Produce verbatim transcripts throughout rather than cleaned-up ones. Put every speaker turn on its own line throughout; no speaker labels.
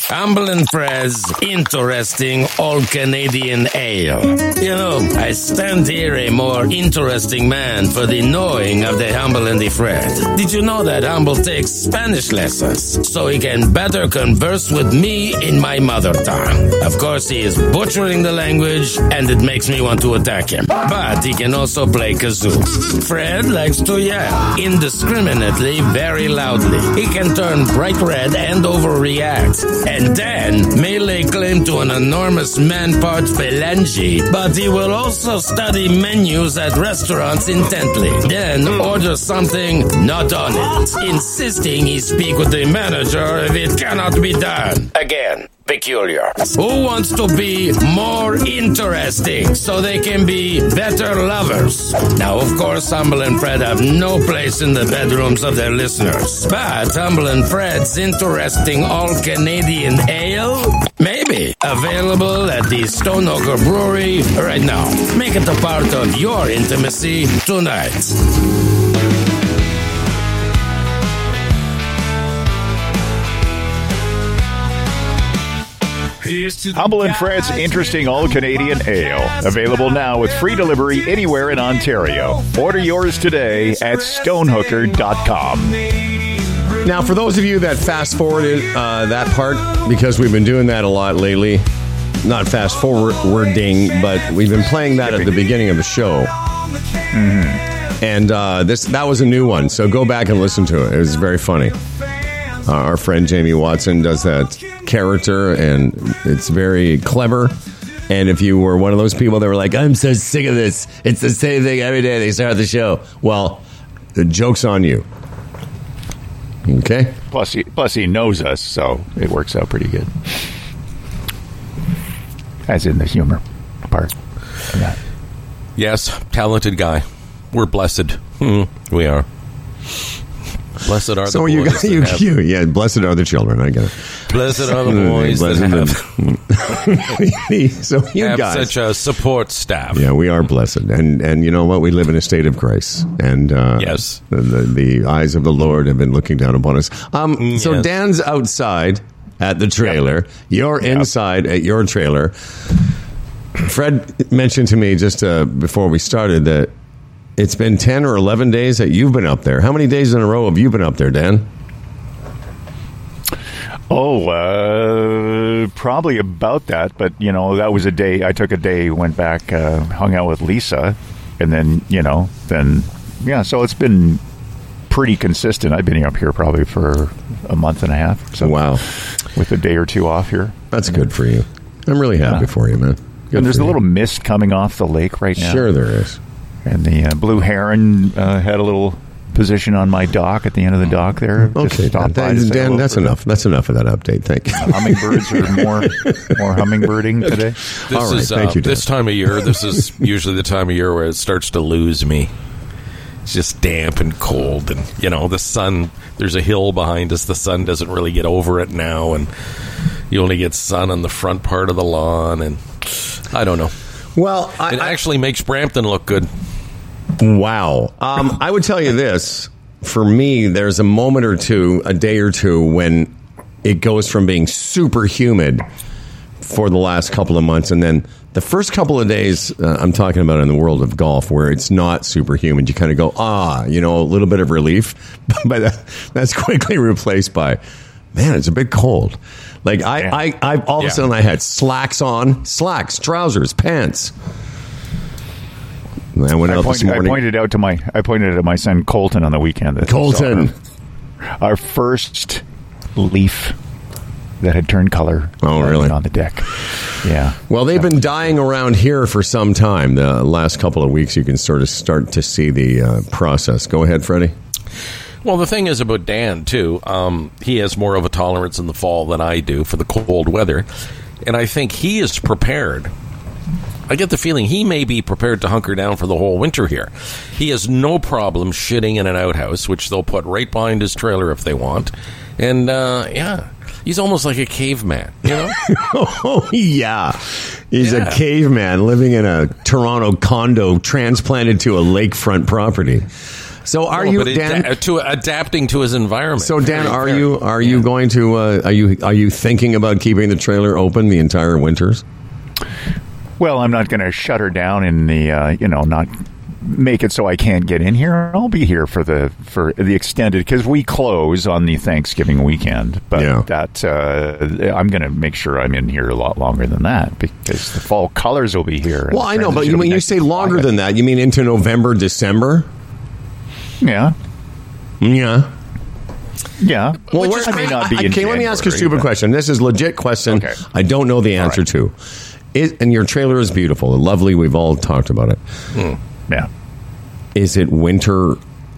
Humble and Fred's Interesting All-Canadian Ale. You know, I stand here a more interesting man for the knowing of the Humble and the Fred. Did you know that Humble takes Spanish lessons so he can better converse with me in my mother tongue? Of course, he is butchering the language, and it makes me want to attack him. But he can also play kazoo. Fred likes to yell indiscriminately, very loudly. He can turn bright red and overreact. And then may lay claim to an enormous man-part phalange, but he will also study menus at restaurants intently. Then order something not on it, insisting he speak with the manager if it cannot be done. Again, peculiar. Who wants to be more interesting so they can be better lovers? Now, of course, Humble and Fred have no place in the bedrooms of their listeners. But Humble and Fred's Interesting All-Canadian Ale? Maybe. Available at the Stonehooker Brewery right now. Make it a part of your intimacy tonight.
Humble and Fred's Interesting All-Canadian Ale. Available now with free delivery anywhere in Ontario. Order yours today at stonehooker dot com.
Now, for those of you that fast-forwarded uh, that part, because we've been doing that a lot lately, not fast-forwarding, but we've been playing that at the beginning of the show. Mm-hmm. And uh, this that was a new one, so go back and listen to it. It was very funny. Uh, our friend Jamie Watson does that character, and it's very clever. And if you were one of those people that were like, I'm so sick of this, it's the same thing every day they start the show, well, the joke's on you. Okay?
Plus he, plus he knows us, so it works out pretty good. As in the humor part of that.
Yes, talented guy. We're blessed. Mm, we are. Blessed are the
so
boys
you got,
that
you,
have...
you, yeah, blessed are the children, I get it.
Blessed are the boys that have,
so you
have
guys,
such a support staff.
Yeah, we are blessed. And and you know what? We live in a state of grace. And uh,
yes.
the, the, the eyes of the Lord have been looking down upon us. Um, so
yes.
Dan's outside at the trailer. Yep. You're yep. inside at your trailer. Fred mentioned to me just uh, before we started that it's been ten or eleven days that you've been up there. How many days in a row have you been up there, Dan?
Oh, uh, probably about that. But, you know, that was a day. I took a day, went back, uh, hung out with Lisa. And then, you know, then, yeah, so it's been pretty consistent. I've been up here probably for a month and a half. So
wow.
With a day or two off here.
That's good for you. I'm really happy yeah. for you, man. Good
and there's a
you.
little mist coming off the lake right now.
Sure there is.
And the uh, blue heron uh, had a little position on my dock at the end of the dock there.
Okay, Dan, Dan, Dan that's enough. That's enough of that update. Thank you.
Uh, hummingbirds are more more hummingbirding today.
This
All right,
is,
thank
uh,
you, Dan.
this time of year, this is usually the time of year where it starts to lose me. It's just damp and cold, and, you know, the sun, there's a hill behind us. The sun doesn't really get over it now, and you only get sun on the front part of the lawn, and I don't know.
Well, I,
it
I,
actually makes Brampton look good.
Wow. Um, I would tell you this. For me, there's a moment or two, a day or two, when it goes from being super humid for the last couple of months, and then the first couple of days, uh, I'm talking about in the world of golf, where it's not super humid, you kind of go, ah, you know, a little bit of relief. But that, that's quickly replaced by, man, it's a bit cold. Like, I,
yeah.
I, I all of
yeah.
a sudden, I had slacks on, slacks, trousers, pants. I went
I,
out
point,
this morning.
I pointed out to my I pointed out to my son Colton on the weekend that
Colton,
our, our first leaf that had turned color.
Oh, really?
On the deck. Yeah.
Well, they've been dying around here for some time. The last couple of weeks, you can sort of start to see the uh, process. Go ahead, Freddie.
Well, the thing is about Dan, too, um, he has more of a tolerance in the fall than I do for the cold weather. And I think he is prepared. I get the feeling he may be prepared to hunker down for the whole winter here. He has no problem shitting in an outhouse, which they'll put right behind his trailer if they want. And, uh, yeah, he's almost like a caveman, you know?
Oh, yeah. He's
yeah.
a caveman living in a Toronto condo transplanted to a lakefront property. So are
No,
you,
but it-
Dan?
to adapting to his environment?
So Dan,
Very
are
fair.
you are you going to uh, are you are you thinking about keeping the trailer open the entire winters?
Well, I'm not going to shut her down in the, uh, you know, not make it so I can't get in here. I'll be here for the for the extended, because we close on the Thanksgiving weekend. But
Yeah.
that uh, I'm going to make sure I'm in here a lot longer than that, because the fall colors will be here.
Well, I know, but you,
Transition will
when
be
you
next
say
to
longer
July.
than that, you mean into November, December?
Yeah,
Yeah.
yeah.
Well,
Which
where,
is- I may not be.
I-
in
okay, let me ask you a
January,
stupid
but-
question. This is a legit question.
Okay.
I don't know the answer
right.
to. Is, and your trailer is beautiful, lovely. We've all talked about it.
Yeah.
Is it winterized?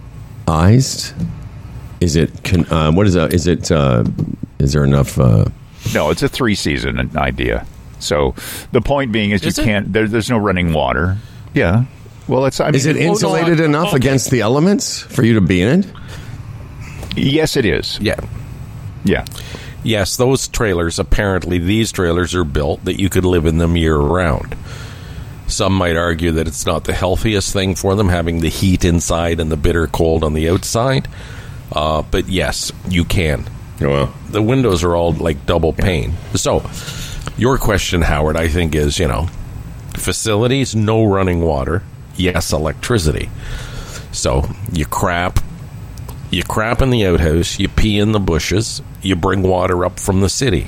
Is it con- uh, what is that? Is it? Uh, is there enough? Uh,
No, it's a three season idea. So the point being is,
Is
you
it?
can't. There, there's no running water. Yeah. Well, it's. I mean,
is it
well, no,
insulated
I-
enough
okay.
against the elements for you to be in it?
Yes, it is.
Yeah.
Yeah.
Yes, those trailers, apparently these trailers are built that you could live in them year round. Some might argue that it's not the healthiest thing for them, having the heat inside and the bitter cold on the outside. Uh, but yes, you can.
Oh, well.
The windows are all like double pane. So, your question, Howard, I think is, you know, facilities, no running water, yes, electricity. So, you crap, you crap in the outhouse, you pee in the bushes, you bring water up from the city.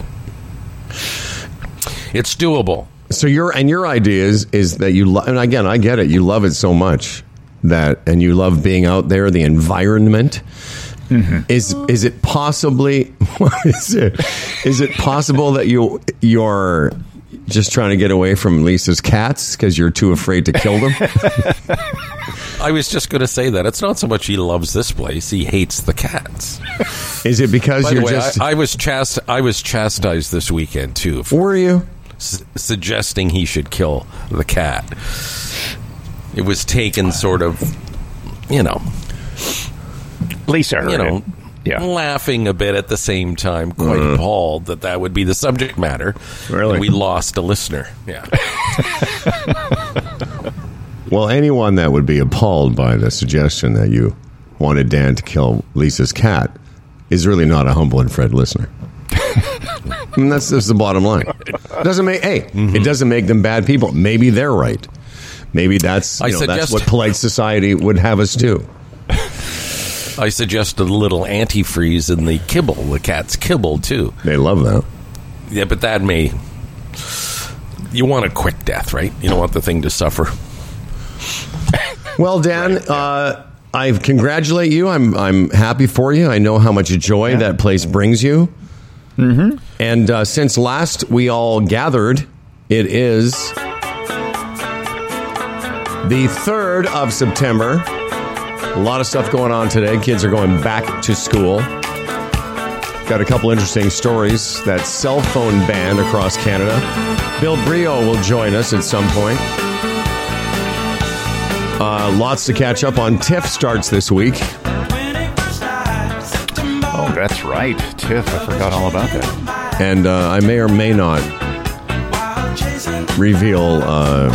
It's doable.
So your and your idea is is that you lo- and again I get it, you love it so much that and you love being out there, the environment. Mm-hmm. Is is it possibly is it is it possible that you you're just trying to get away from Lisa's cats because you're too afraid to kill them?
I was just going to say that. It's not so much he loves this place, he hates the cats.
Is it because
By the
you're
way,
just
I, I was chast- I was chastised this weekend too for
were you?
s- suggesting he should kill the cat. It was taken sort of, you know,
Lisa heard
you know,
it. Yeah.
laughing a bit at the same time, quite appalled that that would be the subject matter.
Really?
And we lost a listener. Yeah.
Well, anyone that would be appalled by the suggestion that you wanted Dan to kill Lisa's cat is really not a Humble and Fred listener. And that's just the bottom line. Doesn't make hey,
Mm-hmm.
it doesn't make them bad people. Maybe they're right. Maybe that's you
I
know, that's
suggest-
what polite society would have us do.
I suggested a little antifreeze in the kibble, the cat's kibble, too.
They love that.
Yeah, but that may... You want a quick death, right? You don't want the thing to suffer.
Well, Dan, uh, I congratulate you. I'm I'm happy for you. I know how much joy that place brings you. Mm-hmm. And uh, since last we all gathered, it is the third of September. A lot of stuff going on today. Kids are going back to school. Got a couple interesting stories. That cell phone ban across Canada. Bill Brio will join us at some point. Uh, lots to catch up on. TIFF starts this week.
Oh, that's right. Tiff, I forgot all about that.
And uh, I may or may not reveal. Uh,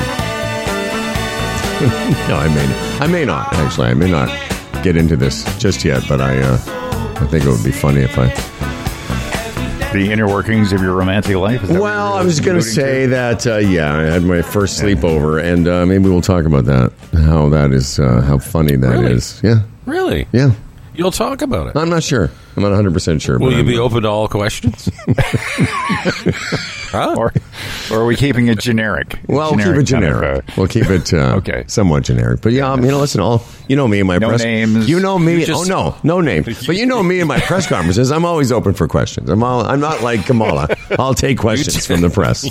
no, I may. I may not. Actually, I may not get into this just yet. But I, uh, I think it would be funny if I.
The inner workings of your romantic life? Is that what
Well,
you're
I was going to
alluding
say that. Uh, yeah, I had my first sleepover, and uh, maybe we'll talk about that. How that is. Uh, how funny that is.
Really?
Yeah.
Really?
Yeah.
You'll talk about it.
I'm not sure. I'm not one hundred percent sure.
Will
but
you
I'm-
be open to all questions? Huh?
Or, or are we keeping it generic?
Well, we'll keep it
kind of,
generic.
uh,
we'll keep it uh,
Okay.
somewhat generic. But yeah, um, you know, listen, all you know me and my
No
press
names.
You know me.
You just-
oh no, no name. But you know me and my press conferences. I'm always open for questions. I'm all, I'm not like Kamala. I'll take questions from the press.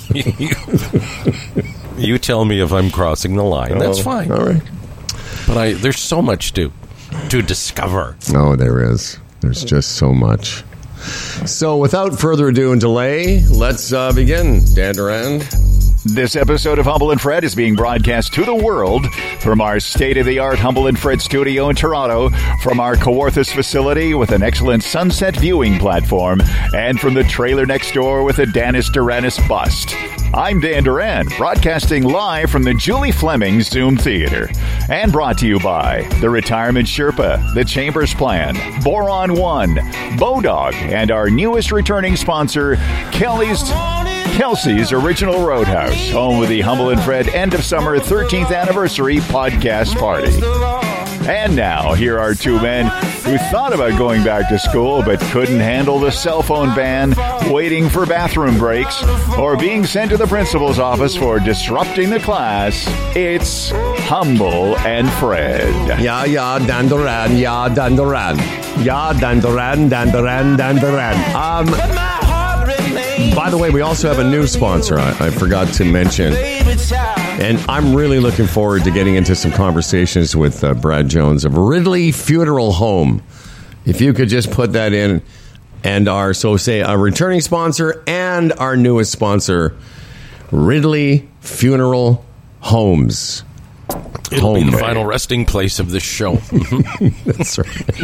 You tell me if I'm crossing the line. That's
Oh,
fine.
All right.
But I there's so much to to discover.
Oh, there is. There's just so much. So, without further ado and delay, let's uh, begin. Dan Duran.
This episode of Humble and Fred is being broadcast to the world from our state-of-the-art Humble and Fred studio in Toronto, from our Kawarthas facility with an excellent sunset viewing platform, and from the trailer next door with a Danis Duranis bust. I'm Dan Duran, broadcasting live from the Julie Fleming Zoom Theater. And brought to you by the Retirement Sherpa, the Chambers Plan, Boron One, Bodog, and our newest returning sponsor, Kelly's... Kelsey's Original Roadhouse, home with the Humble and Fred End of Summer thirteenth Anniversary Podcast Party. And now, here are two men who thought about going back to school but couldn't handle the cell phone ban, waiting for bathroom breaks, or being sent to the principal's office for disrupting the class. It's Humble and Fred.
Yeah, yeah, Dan Duran, yeah, Dan Duran. Yeah, Dan Duran, Dan Duran, Dan Duran. Um... By the way, we also have a new sponsor I, I forgot to mention. And I'm really looking forward to getting into some conversations with uh, Brad Jones of Ridley Funeral Home. If you could just put that in. And our, so say, our returning sponsor and our newest sponsor, Ridley Funeral Homes.
It'll
Home,
be the
man.
final resting place of this show.
That's right.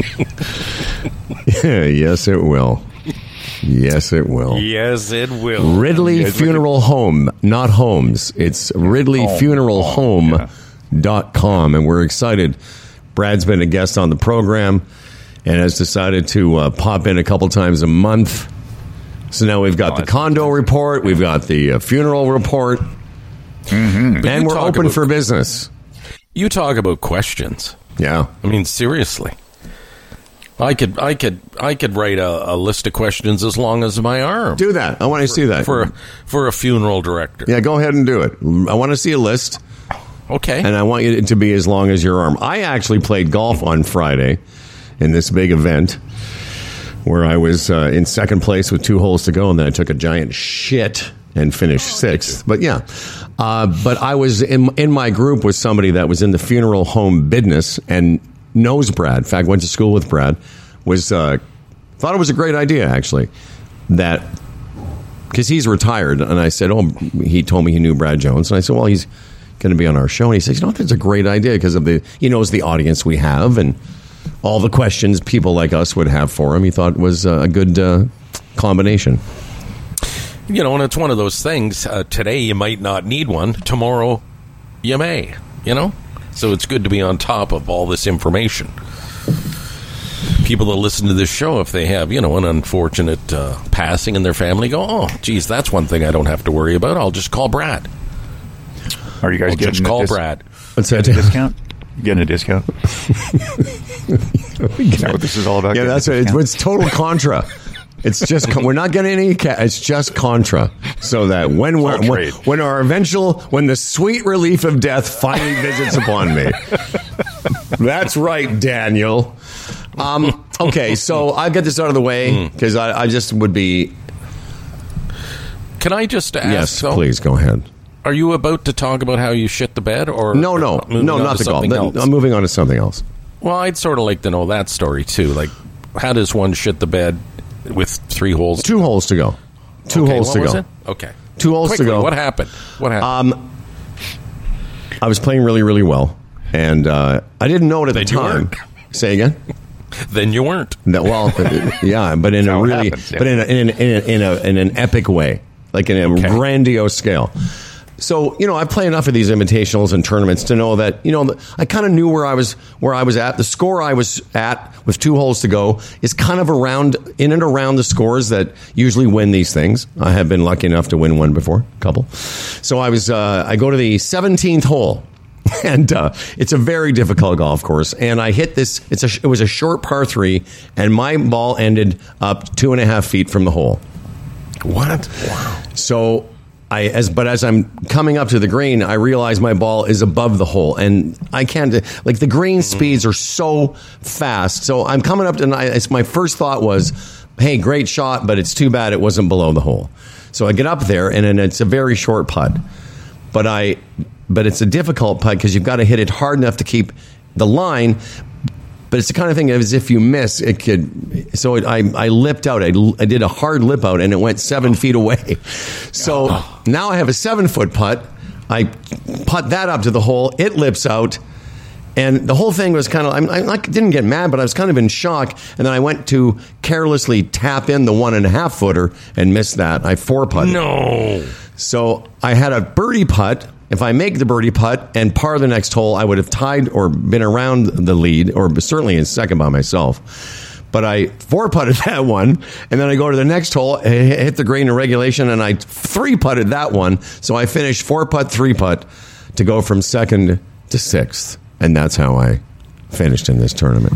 Yeah, yes, it will. Yes, it will.
Yes, it will.
Ridley
Yes,
Funeral Home, not Homes. It's ridley funeral home dot com, and we're excited. Brad's been a guest on the program and has decided to uh, pop in a couple times a month. So now we've got
Oh,
the condo report, we've got the uh, funeral report,
Mm-hmm.
and
you
we're
talk
open
about-
for business.
You talk about questions.
Yeah.
I mean, seriously. I could, I could, I could write a, a list of questions as long as my arm
Do that. I want to see that.
for a, for a funeral director.
yeah, go ahead and do it. I want to see a list.
Okay.
And I want you to be as long as your arm. I actually played golf on Friday in this big event where I was uh, in second place with two holes to go, and then I took a giant shit and finished sixth. But yeah, uh, but I was in in my group with somebody that was in the funeral home business and knows Brad. In fact, went to school with Brad. Was uh, thought it was a great idea actually that. Because he's retired, and I said, "Oh," he told me he knew Brad Jones, and I said, "Well, he's going to be on our show." And he says, "You know, that's a great idea because of the he knows the audience we have and all the questions people like us would have for him." He thought it was uh, a good uh, combination.
You know, and it's one of those things. Uh, today you might not need one. Tomorrow you may. You know, so it's good to be on top of all this information. People that listen to this show, if they have, you know, an unfortunate uh, passing in their family, go, "Oh, geez, that's one thing I don't have to worry about. I'll just call Brad.
Are you guys
I'll
getting
just
a
call
dis-
Brad."
What's that?
a discount? You getting a discount? Is that what this is all about?
Yeah,
Getting
that's
a
right. It's,
discount?
it's total contra. It's just we're not getting any. Ca- it's just contra, so that when we're,
all
when,
trade.
when our eventual when the sweet relief of death finally visits upon me. That's right, Daniel. Um, okay, so I'll get this out of the way because I, I just would be.
Can I just ask?
Yes,
though,
please go ahead.
Are you about to talk about how you shit the bed, or
No, no,
or moving
no,
on
not
to
the golf.
something
Th-
else?
I'm moving on to something else.
Well, I'd sort of like to know that story too. Like, how does one shit the bed with three holes?
Two holes to go. Two
Okay,
holes
what
to
was
go.
it? Okay,
Two holes
Quickly,
to go.
What happened? What happened?
Um, I was playing really, really well, and uh, I didn't know it at the
Then you
time.
weren't.
Say again.
then you weren't.
No, well, yeah, but in a
how it
really,
happens, yeah.
but in a, in, a, in, a, in, a, in an epic way, like in a
Okay.
grandiose scale. So, you know, I play enough of these invitationals and tournaments to know that, you know, I kind of knew where I was, where I was at. The score I was at with two holes to go is kind of around, in and around the scores that usually win these things. I have been lucky enough to win one before, a couple. So I was, uh, I go to the seventeenth hole. And uh, it's a very difficult golf course. And I hit this, it's a, it was a short par three, and my ball ended up two and a half feet from the hole.
What? Wow.
So I, as but as I'm coming up to the green, I realize my ball is above the hole, and I can't, like, the green speeds are so fast. So I'm coming up to, and I, it's, my first thought was, hey, great shot, but it's too bad it wasn't below the hole. So I get up there, and then it's a very short putt. But I, but it's a difficult putt because you've got to hit it hard enough to keep the line. but it's the kind of thing as if you miss, it could. So it, I, I lipped out. I, I did a hard lip out, and it went seven feet away. So oh. now I have a seven foot putt. I putt that up to the hole. It lips out. And the whole thing was kind of, I, I didn't get mad, but I was kind of in shock. And then I went to carelessly tap in the one and a half footer and missed that. I four putted.
No.
So I had a birdie putt. If I make the birdie putt and par the next hole, I would have tied or been around the lead, or certainly in second by myself. But I four putted that one, and then I go to the next hole, hit the green in regulation, and I three putted that one. So I finished four putt, three putt to go from second to sixth. And that's how I finished in this tournament.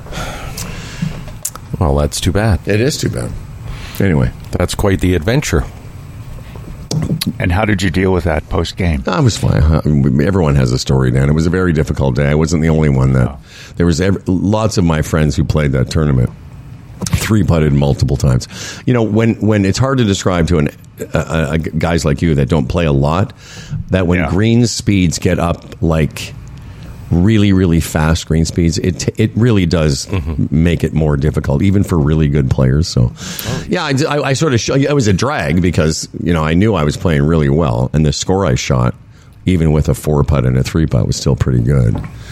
Well, that's too bad.
It is too bad. Anyway.
That's quite the adventure.
And how did you deal with that post-game?
I was fine. Everyone has a story, Dan. It was a very difficult day. I wasn't the only one that... Oh. There was every, lots of my friends who played that tournament. Three-putted multiple times. You know, when, when it's hard to describe to an, a, a, guys like you that don't play a lot, that when yeah. green speeds get up like... really, really fast green speeds, it it really does mm-hmm. make it more difficult, even for really good players. So, oh. yeah, I, I, I sort of sh- it was a drag because you know I knew I was playing really well, and the score I shot, even with a four putt and a three putt, was still pretty good.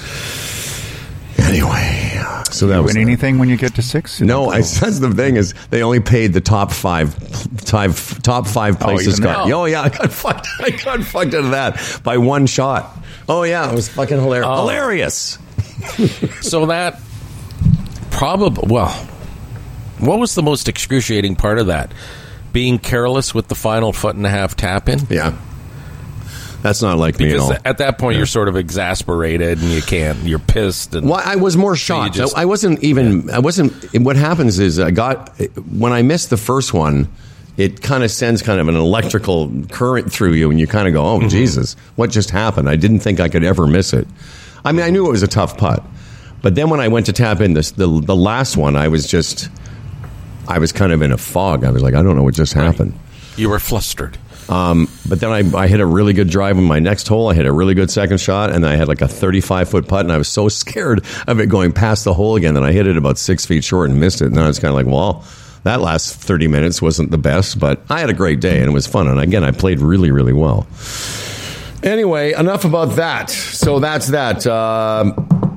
Anyway, so that
you
was
win
that.
anything when you get to six?
No, I, that's the thing is they only paid the top five, top, top five places.
Oh,
got, oh yeah, I got fucked. I got fucked out of that by one shot. Oh yeah, it was fucking hilarious. Oh. Hilarious.
So that probably well, what was the most excruciating part of that? Being careless with the final foot and a half tap in?
Yeah. That's not like
because
me at all.
At that point, yeah. you're sort of exasperated and you can't. You're pissed. And
well, I was more shocked.
So just,
I wasn't even. Yeah. I wasn't. What happens is I got when I missed the first one. It kind of sends kind of an electrical current through you, and you kind of go, "Oh, mm-hmm. Jesus, what just happened?" I didn't think I could ever miss it. I mean, I knew it was a tough putt, but then when I went to tap in this, the the last one, I was just, I was kind of in a fog. I was like, I don't know what just happened.
Right. You were flustered.
Um, but then I, I hit a really good drive on my next hole. I hit a really good second shot, and I had like a thirty-five foot putt, and I was so scared of it going past the hole again that I hit it about six feet short and missed it. And then I was kind of like, well, that last thirty minutes wasn't the best, but I had a great day, and it was fun. And again, I played really, really well. Anyway, enough about that. So that's that. Uh,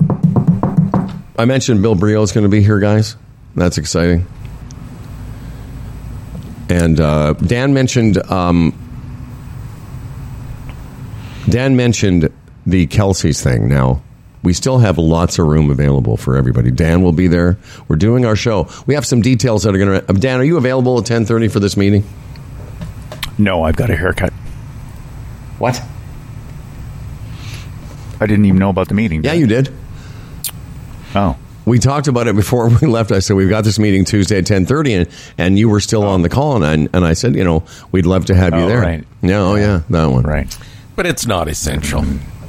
I mentioned Bill Brio is going to be here, guys. That's exciting. And uh, Dan mentioned um, Dan mentioned the Kelsey's thing. Now, we still have lots of room available for everybody. Dan will be there. We're doing our show. We have some details that are going to... Dan, are you available at ten thirty for this meeting?
No, I've got a haircut.
What?
I didn't even know about the meeting.
Yeah, you did.
Oh.
We talked about it before we left. I said, we've got this meeting Tuesday at ten thirty, and, and you were still oh. on the call, and I, and I said, you know, we'd love to have you
oh,
there.
Right.
Yeah, oh, yeah, that one.
Right.
But it's not essential.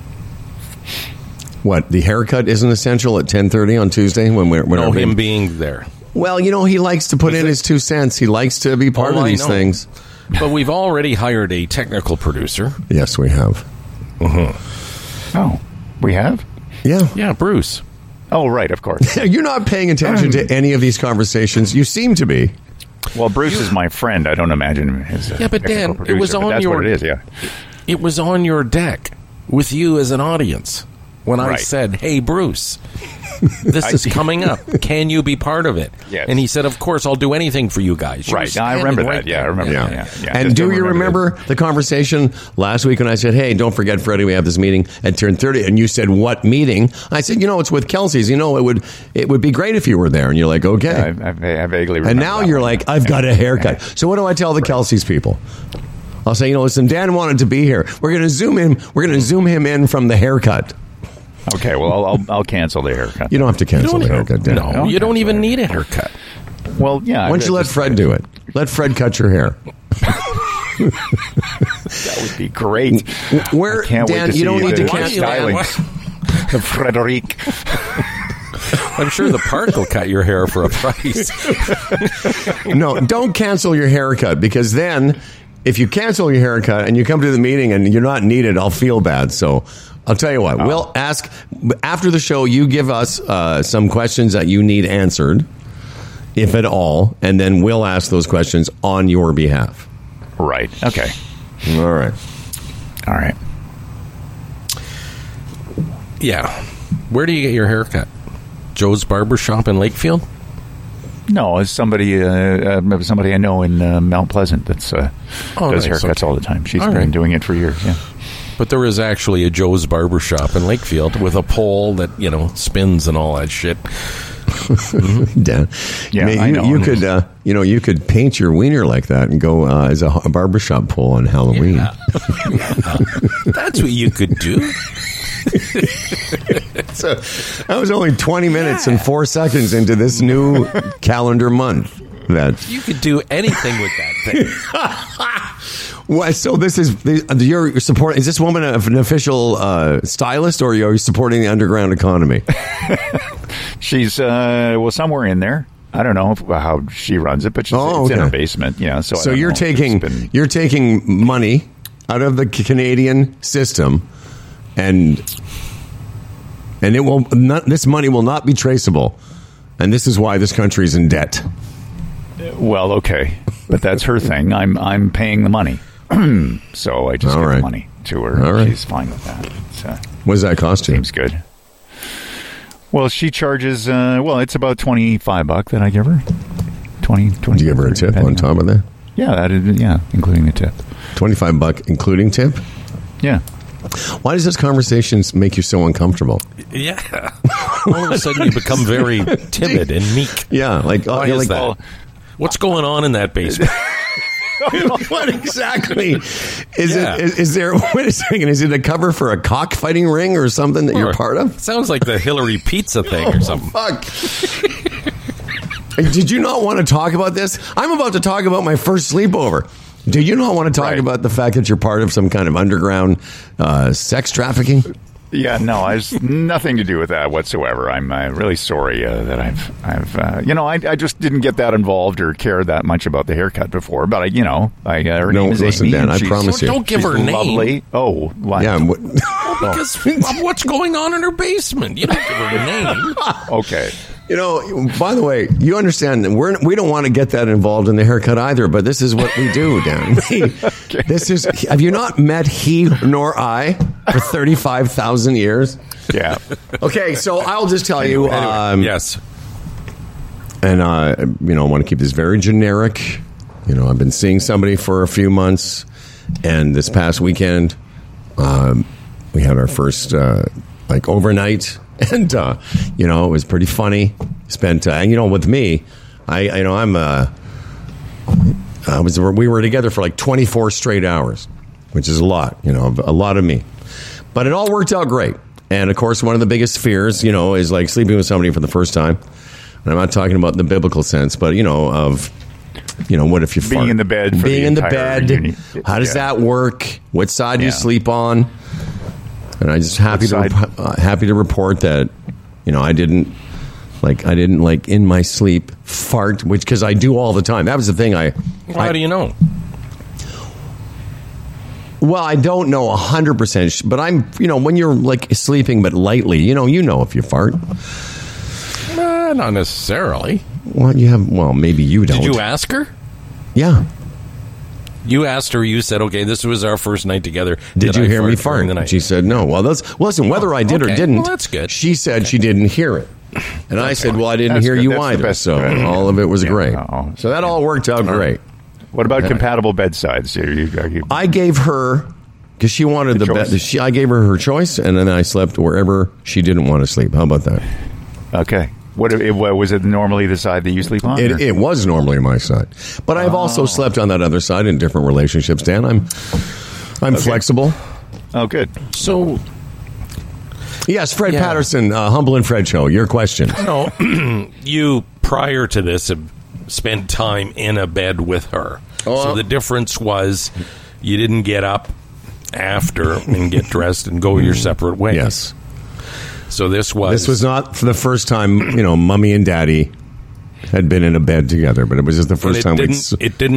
What, the haircut isn't essential at ten thirty on Tuesday? When we're when
No,
him
being there.
Well, you know, he likes to put Is in it? his two cents. He likes to be part
oh,
of these things.
But we've already hired a technical producer.
Yes, we have.
Uh-huh.
Oh, we have?
Yeah.
Yeah, Bruce.
Oh, right, of course.
You're not paying attention to any of these conversations. You seem to be.
Well, Bruce is my friend. I don't imagine him as a
Yeah, but Dan,
producer,
it was on
that's
your...
what it is, yeah.
It was on your deck with you as an audience when I
right.
said, hey, Bruce, this is coming up. Can you be part of it?
Yes.
And he said, of course, I'll do anything for you guys. You
right. I remember that.
Right
yeah, I remember
yeah.
that. Yeah. Yeah.
And
Just
do you remember,
remember
the conversation last week when I said, hey, don't forget, Freddie, we have this meeting at ten thirty. And you said, what meeting? I said, you know, it's with Kelsey's. You know, it would it would be great if you were there. And you're like, okay.
Yeah, I, I, I vaguely remember
And now you're
one.
like, I've got a haircut. So what do I tell the right. Kelsey's people? I'll say, you know, listen, Dan wanted to be here. We're going to zoom in. We're going to zoom him in from the haircut.
Okay, well, I'll, I'll, I'll cancel the haircut.
You don't have to cancel the haircut, Dan.
No, okay. You don't even need a haircut.
Well, yeah.
Why don't you let Fred do it? Let Fred cut your hair.
That would be great.
Where,
I can't
Dan,
wait to
you don't
see
need
the
to cancel
stylings of Frederic.
I'm sure the park will cut your hair for a price.
No, don't cancel your haircut, because then if you cancel your haircut and you come to the meeting and you're not needed, I'll feel bad. So I'll tell you what. Oh. We'll ask after the show. You give us uh, some questions that you need answered, if at all, and then we'll ask those questions on your behalf.
Right. Okay.
All right.
All right.
Yeah. Where do you get your haircut? Joe's Barbershop in Lakefield?
No, it's somebody uh, uh, somebody I know in uh, Mount Pleasant that's uh,
oh,
does
nice.
haircuts
okay.
all the time. She's
all
been
right.
doing it for years. Yeah.
But there is actually a Joe's Barbershop in Lakefield with a pole that, you know, spins and all that shit.
Mm-hmm. Dan,
yeah,
Man, you,
I know.
you could, uh, you know, you could paint your wiener like that and go uh, as a, a barbershop pole on Halloween.
Yeah. Yeah. That's what you could do.
So that was only twenty minutes yeah. and four seconds into this new calendar month. That
you could do anything with that thing.
Well, so this is you're support. Is this woman an official uh, stylist, or are you supporting the underground economy?
She's uh, well somewhere in there. I don't know how she runs it, but she's
oh,
it's
okay.
in her basement. Yeah. So
so
I don't
you're
know.
taking
been...
you're taking money out of the Canadian system, and and it will not. This money will not be traceable, and this is why this country is in debt.
Well, okay, but that's her thing. I'm I'm paying the money, so I just
All
give
right.
the money to her.
All right.
She's fine with that. It's, uh,
what does that cost you?
Seems good. Well, she charges. Uh, well, it's about twenty five bucks that I give her. Twenty. twenty
Do you give her a tip on top of that?
Yeah, that is, yeah, including the tip.
Twenty five buck, including tip.
Yeah.
Why does this conversation make you so uncomfortable?
Yeah. All of a sudden, you become very timid and meek.
Yeah, like
Why
you're
is
like,
that?
oh,
what's going on in that basement?
what exactly is
Yeah.
it? Is, is there? Wait a second. Is it a cover for a cockfighting ring or something that you're part of?
Sounds like the Hillary Pizza thing or something.
Fuck. Did you not want to talk about this? I'm about to talk about my first sleepover. Do you not want to talk
Right.
about the fact that you're part of some kind of underground uh, sex trafficking?
Yeah, no, it has nothing to do with that whatsoever. I'm uh, really sorry uh, that I've, I've, uh, you know, I, I just didn't get that involved or care that much about the haircut before. But I, you know, I uh, her
No,
name is
listen,
Amy,
Dan,
and
I
she's-
promise you.
Don't give
she's
her name.
lovely. Oh, what?
Yeah. What,
Because of what's going on in her basement. You don't give her a name.
Okay.
You know, by the way, you understand that we're we don't want to get that involved in the haircut either, but this is what we do, Dan. We,
Okay.
This is. Have you not met he nor I for thirty-five thousand years?
Yeah.
Okay, so I'll just tell you.
Anyway,
Um,
yes.
And, uh, you know, I want to keep this very generic. You know, I've been seeing somebody for a few months, and this past weekend, um, we had our first, uh, like, overnight, and, uh, you know, it was pretty funny. Spent, uh, and, you know, with me, I, I you know, I'm, uh, I was, we were together for like twenty-four straight hours, which is a lot, you know, a lot of me. But it all worked out great. And, of course, one of the biggest fears, you know, is like sleeping with somebody for the first time. And I'm not talking about in the biblical sense, but, you know, of, you know, what if you
Being
fart?
in the bed for
Being
the
in the
entire
bed.
uni-
How does
yeah.
that work? What side do you
Yeah.
sleep on? And I'm just happy to
What side?
uh, happy to report that, you know, I didn't like I didn't like in my sleep fart, which because I do all the time. That was the thing. I
Well, how
I-
do you know?
Well, I don't know a hundred percent, but I'm you know when you're like sleeping but lightly, you know, you know if you fart.
Uh, not necessarily.
Well, you have well maybe you don't.
Did you ask her?
Yeah.
You asked her. You said, "Okay, this was our first night together."
Did, you
I
hear me
fart during
fart?
the night?
She said no. Well, that's well, listen. Whether I did or
okay.
didn't,
Well, that's good.
She said she didn't hear it, and I said, "Well, I didn't
That's
hear
good.
you
That's the
either."
best
So
strategy.
all of it was
Yeah.
great.
Oh.
So that all worked out great.
What about compatible bedsides? Are you, are you,
I gave her because she wanted the,
The
bed.
choice.
She, I gave her her choice, and then I slept wherever she didn't want to sleep. How about that?
okay. What, it, what was it normally the side that you sleep on?
It,
or-
it was normally my side, but I've also slept on that other side in different relationships. Dan, I'm I'm flexible.
oh, good.
So,
Yes, Fred
Yeah.
Patterson, uh, Humble and Fred Show. Your question.
no, you prior to this have spent time in a bed with her.
Oh,
so
uh,
the difference was you didn't get up after and get dressed and go your separate ways.
Yes.
So this was
This was not for the first time, you know, Mummy and Daddy had been in a bed together, but it was just the
but
first
it
time we.
didn't. It didn't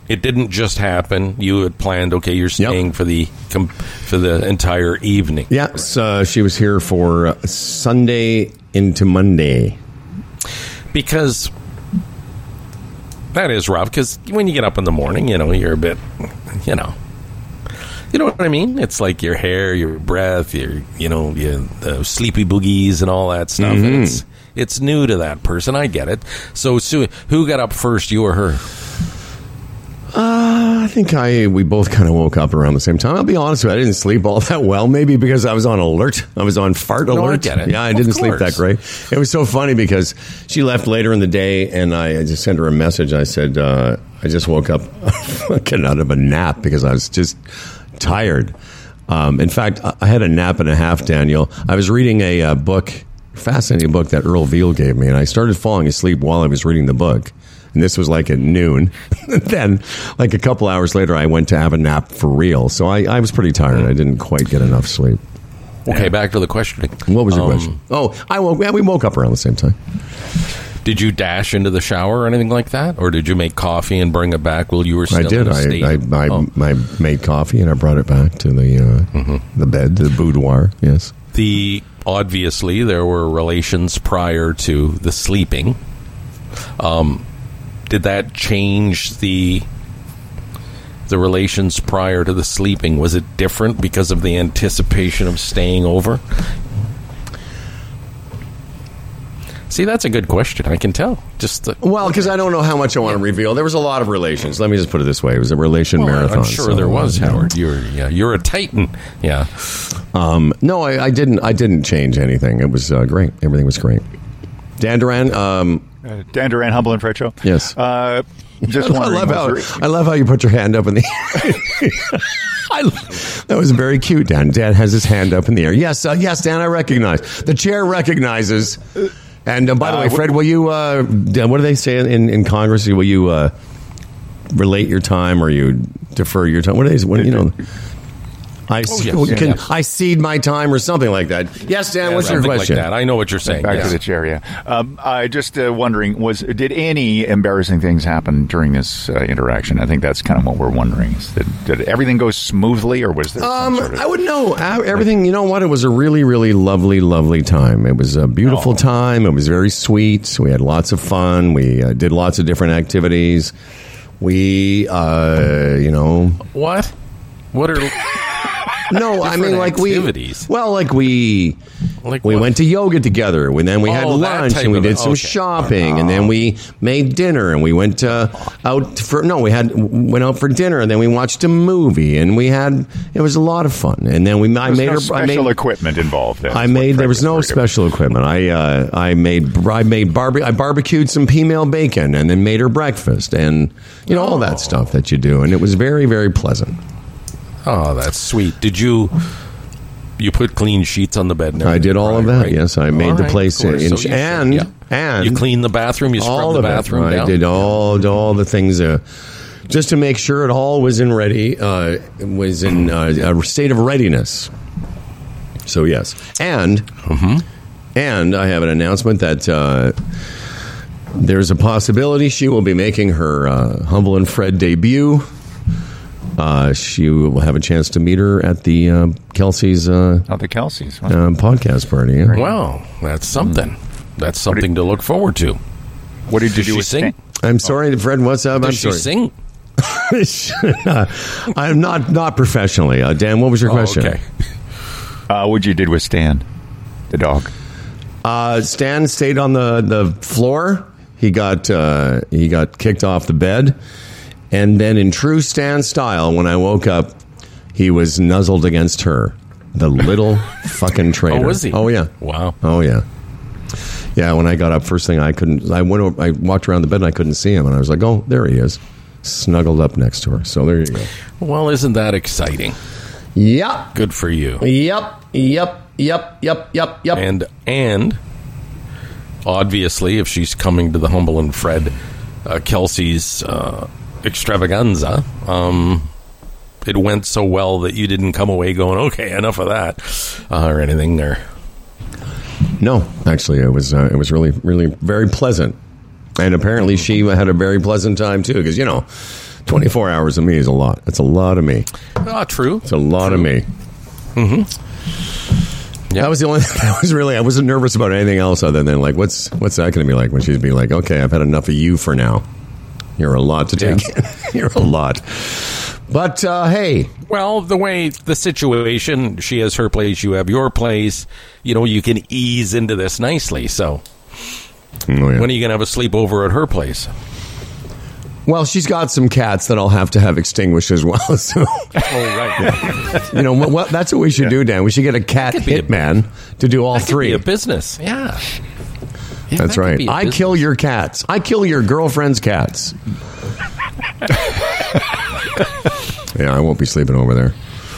It didn't just happen. You had planned, okay, you're staying
Yep.
for the com- for the entire evening.
Yes, uh, she was here for uh, Sunday into Monday.
Because that is rough, because when you get up in the morning, you know, you're a bit, you know, you know what I mean? It's like your hair, your breath, your, you know, your, the sleepy boogies and all that stuff.
Mm-hmm.
And it's, it's new to that person. I get it. So, Sue, who got up first, you or her?
Uh, I think I we both kind of woke up around the same time. I'll be honest with you, I didn't sleep all that well. Maybe because I was on alert. I was on fart
No, I
alert.
get it.
Yeah, I
Of
didn't sleep
course.
that great. It was so funny because she left later in the day, and I, I just sent her a message. I said, uh, I just woke up getting out of a nap because I was just tired. Um, in fact, I I had a nap and a half, Daniel. I was reading a uh, book, fascinating book that Earl Veal gave me, and I started falling asleep while I was reading the book. And this was like at noon. Then, like a couple hours later, I went to have a nap for real. So I, I was pretty tired. I didn't quite get enough sleep.
Okay, back to the questioning.
What was your
Um,
question? Oh, I woke. Yeah, we woke up around the same time.
Did you dash into the shower or anything like that? Or did you make coffee and bring it back while you were still
I did.
in the
I
state?
I, I,
Oh.
I made coffee and I brought it back to the uh,
Mm-hmm.
the bed, the boudoir. Yes.
The obviously there were relations prior to the sleeping. Um, did that change the the relations prior to the sleeping? Was it different because of the anticipation of staying over? See, that's a good question. I can tell. Just the,
Well, because I don't know how much I want to reveal. There was a lot of relations. Let me just put it this way: it was a relation
well,
marathon.
I'm sure
so,
there was,
uh,
Howard. You're yeah, you're a titan. Yeah.
Um, no, I, I didn't. I didn't change anything. It was uh, great. Everything was great. Dan Duran. Um,
Uh, Dan Duran, Humble and Fred Show.
Yes.
Uh, just
I
wondering.
love how
was there-
I love how you put your hand up in the air. I, that was very cute, Dan. Dan has his hand up in the air. Yes, uh, yes, Dan. I recognize the chair recognizes. And uh, by the
Uh,
way, Fred, will you? Uh, what do they say in, in Congress? Will you uh, relate your time or you defer your time? What do they? What, you know. I,
yes,
can,
yeah, yeah.
I cede my time or something like that. Yes, Dan.
Yeah,
what's your
something
question?
Like that. I know what you're saying.
Back
yes.
to the chair, yeah. Um, I just uh, wondering, was did any embarrassing things happen during this uh, interaction? I think that's kind of what we're wondering. Is that, did everything go smoothly, or was there some
Um,
sort of...
I would know Uh, everything. You know what? It was a really, really lovely, lovely time. It was a beautiful
Oh.
time. It was very sweet. We had lots of fun. We uh, did lots of different activities. We, uh, you know,
What? What are
no, I mean,
Different
like
activities.
we, well, like we,
Like
we
what?
went to yoga together. And then we had
Oh, that
lunch
type
and we
of
did
it.
some
Okay.
shopping, and then we made dinner and we went uh, out for no, we had went out for dinner and then we watched a movie and we had it was a lot of fun. And then we I
There's
made
no
her I
special
made,
equipment involved. Then,
I
is what
made
Fred
there was no
worried about.
special equipment. I uh, I made I made barbe- I barbecued some female bacon and then made her breakfast and you know all that stuff that you do, and it was very very pleasant.
Oh, that's sweet. Did you you put clean sheets on the bed? And
I did all of
everything,
that.
right?
Yes, I made
All
the
right,
place
of course.
in,
So you should-
and
yeah.
and
you cleaned the bathroom. You scrubbed
all
the
of
bathroom
it.
down.
I did all all the things uh, just to make sure it all was in ready uh, was in uh, a state of readiness. So yes, and and I have an announcement that uh, there's a possibility she will be making her uh, Humble and Fred debut. Uh, she will have a chance to meet her at the uh, Kelsey's uh,
Oh, the Kelseys. Wow.
uh, podcast party. Yeah.
Wow, that's something. That's something to look forward to.
What did you
Did
do
she
with
sing?
I'm sorry, Fred. What's up? I'm
Does she
sorry.
sing?
I'm not not professionally. Uh, Dan, what was your
Oh,
question?
okay.
Uh, what you did with Stan, the dog?
Uh, Stan stayed on the, the floor. He got uh, he got kicked off the bed, and then in true Stan style, when I woke up, he was nuzzled against her. The little fucking traitor.
Oh, was he?
Oh yeah.
Wow.
Oh yeah. Yeah. When I got up, first thing I couldn't. I went. Over, I walked around the bed and I couldn't see him, and I was like, "Oh, there he is," snuggled up next to her. So there you go.
Well, isn't that exciting?
Yep.
Good for you.
Yep. Yep. Yep. Yep. Yep. Yep.
And and obviously, if she's coming to the Humble and Fred uh, Kelsey's uh, extravaganza, um, it went so well that you didn't come away going, "Okay, enough of that," uh, or anything there.
No, actually, it was uh, it was really really very pleasant, and apparently she had a very pleasant time too. Because you know, twenty-four hours of me is a lot. That's a lot of me.
Ah, true.
It's a lot
true.
of me.
Mm-hmm. Yeah.
That was the only. That was really. I wasn't nervous about anything else other than like, what's what's that going to be like when she's be like, okay, I've had enough of you for now. You're a lot to take in. You're a lot. But uh, hey,
well, the way the situation, she has her place, you have your place. You know, you can ease into this nicely. So,
oh, yeah.
when are you going to have a sleepover at her place?
Well, she's got some cats that I'll have to have extinguished as well. So,
oh, right.
you know, well, that's what we should yeah. do, Dan. We should get a cat hitman to do all
that could
three.
Be a business, yeah. yeah
that's
that
right. I kill your cats. I kill your girlfriend's cats. Yeah, I won't be sleeping over there.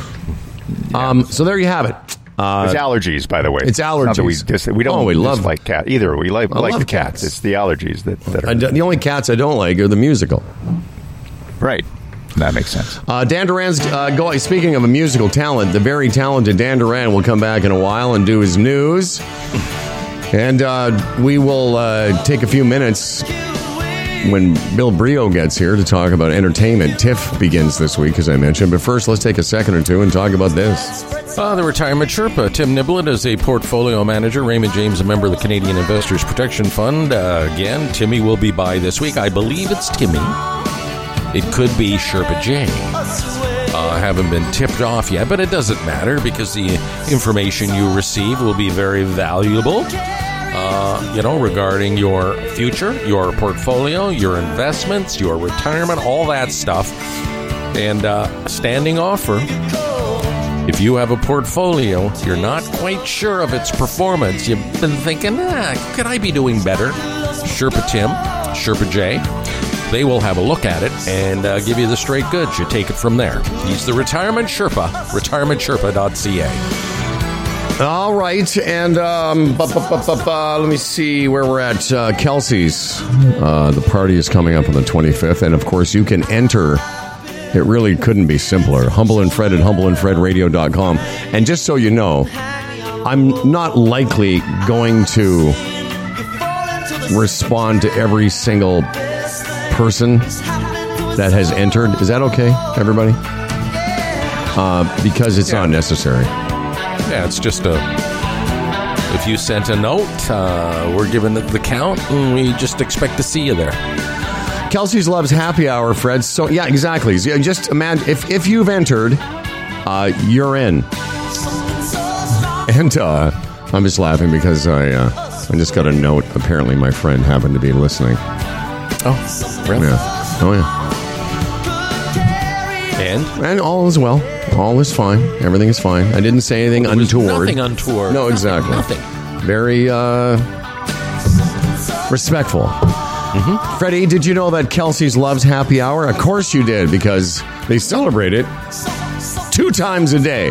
Um, so there you have it.
Uh, it's allergies, by the way.
It's allergies.
We, dis- we don't
oh, we love
like cat either. We like,
I
like
love
the
cats.
cats. It's the allergies that, that are
I, the only cats I don't like are the musical.
Right. That makes sense.
Uh, Dan Duran's uh, going. Speaking of a musical talent, the very talented Dan Duran will come back in a while and do his news, and uh, we will uh, take a few minutes when Bill Brio gets here to talk about entertainment. TIFF begins this week, as I mentioned. But first, let's take a second or two and talk about this.
Uh, the Retirement Sherpa. Tim Niblett is a portfolio manager. Raymond James, a member of the Canadian Investors Protection Fund. Uh, again, Timmy will be by this week. I believe it's Timmy. It could be Sherpa J. Uh, haven't been tipped off yet, but it doesn't matter because the information you receive will be very valuable. Uh, you know, regarding your future, your portfolio, your investments, your retirement, all that stuff. And uh, standing offer, if you have a portfolio, you're not quite sure of its performance, you've been thinking, ah, could I be doing better? Sherpa Tim, Sherpa J, they will have a look at it and uh, give you the straight goods. You take it from there. He's the Retirement Sherpa, retirement sherpa dot c a.
All right, and um, bu- bu- bu- bu- bu- let me see where we're at. Uh, Kelsey's. Uh, the party is coming up on the twenty-fifth, and of course, you can enter. It really couldn't be simpler. Humble and Fred at humble and fred radio dot com. And just so you know, I'm not likely going to respond to every single person that has entered. Is that okay, everybody? Uh, because it's yeah. not necessary.
Yeah, it's just a... If you sent a note, uh, we're giving it the count, and we just expect to see you there.
Kelsey's loves happy hour, Fred. So, yeah, exactly. Just imagine, if, if you've entered, uh, you're in. And uh, I'm just laughing because I, uh, I just got a note. Apparently, my friend happened to be listening.
Oh, really?
Yeah. Oh, yeah.
And?
And all is well. All is fine. Everything is fine. I didn't say anything
well,
untoward.
Nothing untoward.
No, exactly.
Nothing.
Very uh, respectful. Mm-hmm. Freddie, did you know that Kelsey's loves happy hour? Of course you did, because they celebrate it two times a day.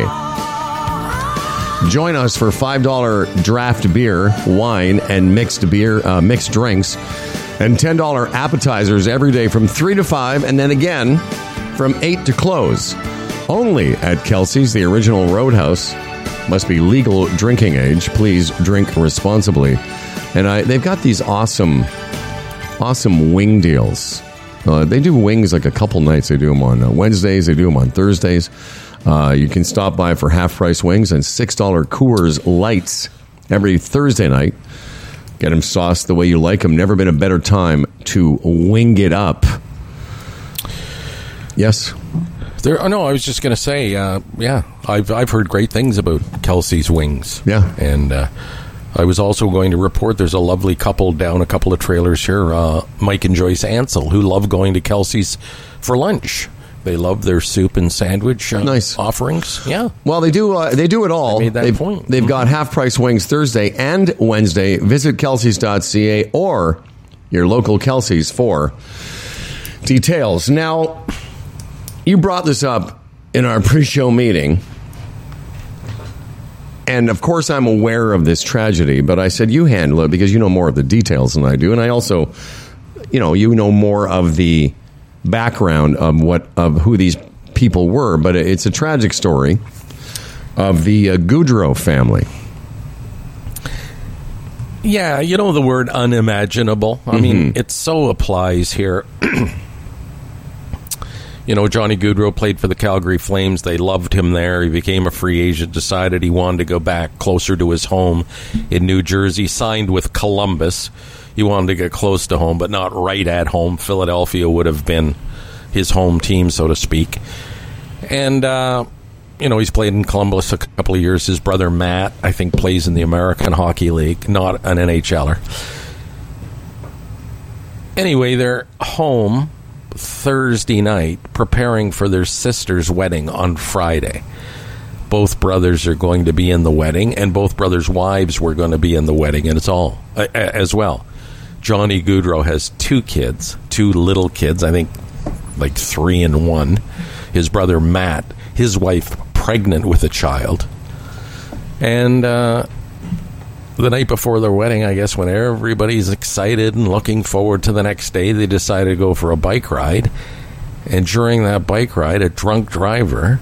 Join us for five dollars draft beer, wine, and mixed beer, uh, mixed drinks, and ten dollars appetizers every day from three to five, and then again from eight to close. Only at Kelsey's, the original Roadhouse. Must be legal drinking age. Please drink responsibly. And I, they've got these awesome, awesome wing deals. Uh, they do wings like a couple nights. They do them on uh, Wednesdays. They do them on Thursdays. Uh, you can stop by for half-price wings and six dollars Coors Lights every Thursday night. Get them sauced the way you like them. Never been a better time to wing it up. Yes?
There, oh, no, I was just going to say, uh, yeah, I've I've heard great things about Kelsey's Wings.
Yeah.
And uh, I was also going to report there's a lovely couple down a couple of trailers here, uh, Mike and Joyce Ansel, who love going to Kelsey's for lunch. They love their soup and sandwich uh,
nice.
offerings. Yeah.
Well, they do uh, They do it all.
I made that
they've,
point.
They've
mm-hmm.
got half-price wings Thursday and Wednesday. Visit kelseys dot c a or your local Kelsey's for details. Now, you brought this up in our pre-show meeting, and of course I'm aware of this tragedy, but I said you handle it because you know more of the details than I do, and I also, you know, you know more of the background of what of who these people were, but it's a tragic story of the uh, Goudreau family.
Yeah, you know the word unimaginable. I mm-hmm. mean, it so applies here. You know, Johnny Gaudreau played for the Calgary Flames. They loved him there. He became a free agent, decided he wanted to go back closer to his home in New Jersey, signed with Columbus. He wanted to get close to home, but not right at home. Philadelphia would have been his home team, so to speak. And, uh, you know, he's played in Columbus a couple of years. His brother Matt, I think, plays in the American Hockey League, not an N H L er. Anyway, they're home Thursday night preparing for their sister's wedding on Friday. Both brothers are going to be in the wedding, and both brothers' wives were going to be in the wedding, and it's all uh, as well. Johnny Gaudreau has two kids, two little kids, I think like three and one. His brother Matt, his wife pregnant with a child. And uh, the night before their wedding, I guess when everybody's excited and looking forward to the next day, they decided to go for a bike ride. And during that bike ride, a drunk driver,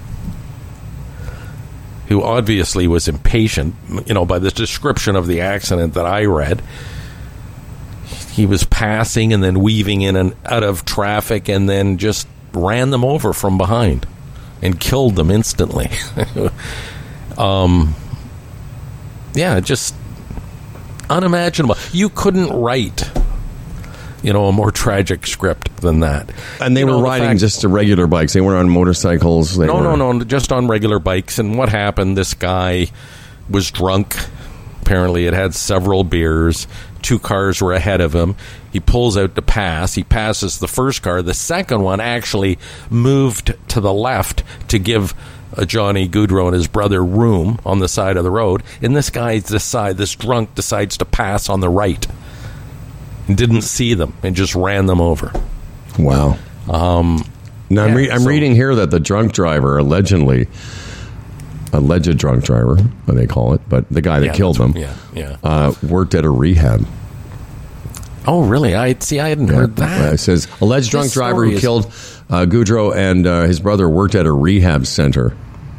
who obviously was impatient, you know, by the description of the accident that I read, he was passing and then weaving in and out of traffic and then just ran them over from behind and killed them instantly. um, yeah, just unimaginable. You couldn't write, you know, a more tragic script than that.
And they
you
were
know,
riding
the fact,
just regular bikes. They weren't on motorcycles. They
no,
were...
no, no, just on regular bikes. And what happened? This guy was drunk. Apparently, it had several beers. Two cars were ahead of him. He pulls out to pass. He passes the first car. The second one actually moved to the left to give uh, Johnny Gaudreau and his brother room on the side of the road. And this guy decide, this drunk decides to pass on the right. And didn't see them and just ran them over.
Wow.
Um,
now, I'm,
yeah,
re- I'm
so,
reading here that the drunk driver, allegedly, alleged drunk driver, what they call it, but the guy that
yeah,
killed them,
yeah, yeah.
Uh, worked at a rehab.
Oh, really? I see. I hadn't
Yeah.
heard that.
Uh, it says alleged drunk
This
driver who
story is-
killed uh, Gaudreau and uh, his brother worked at a rehab center.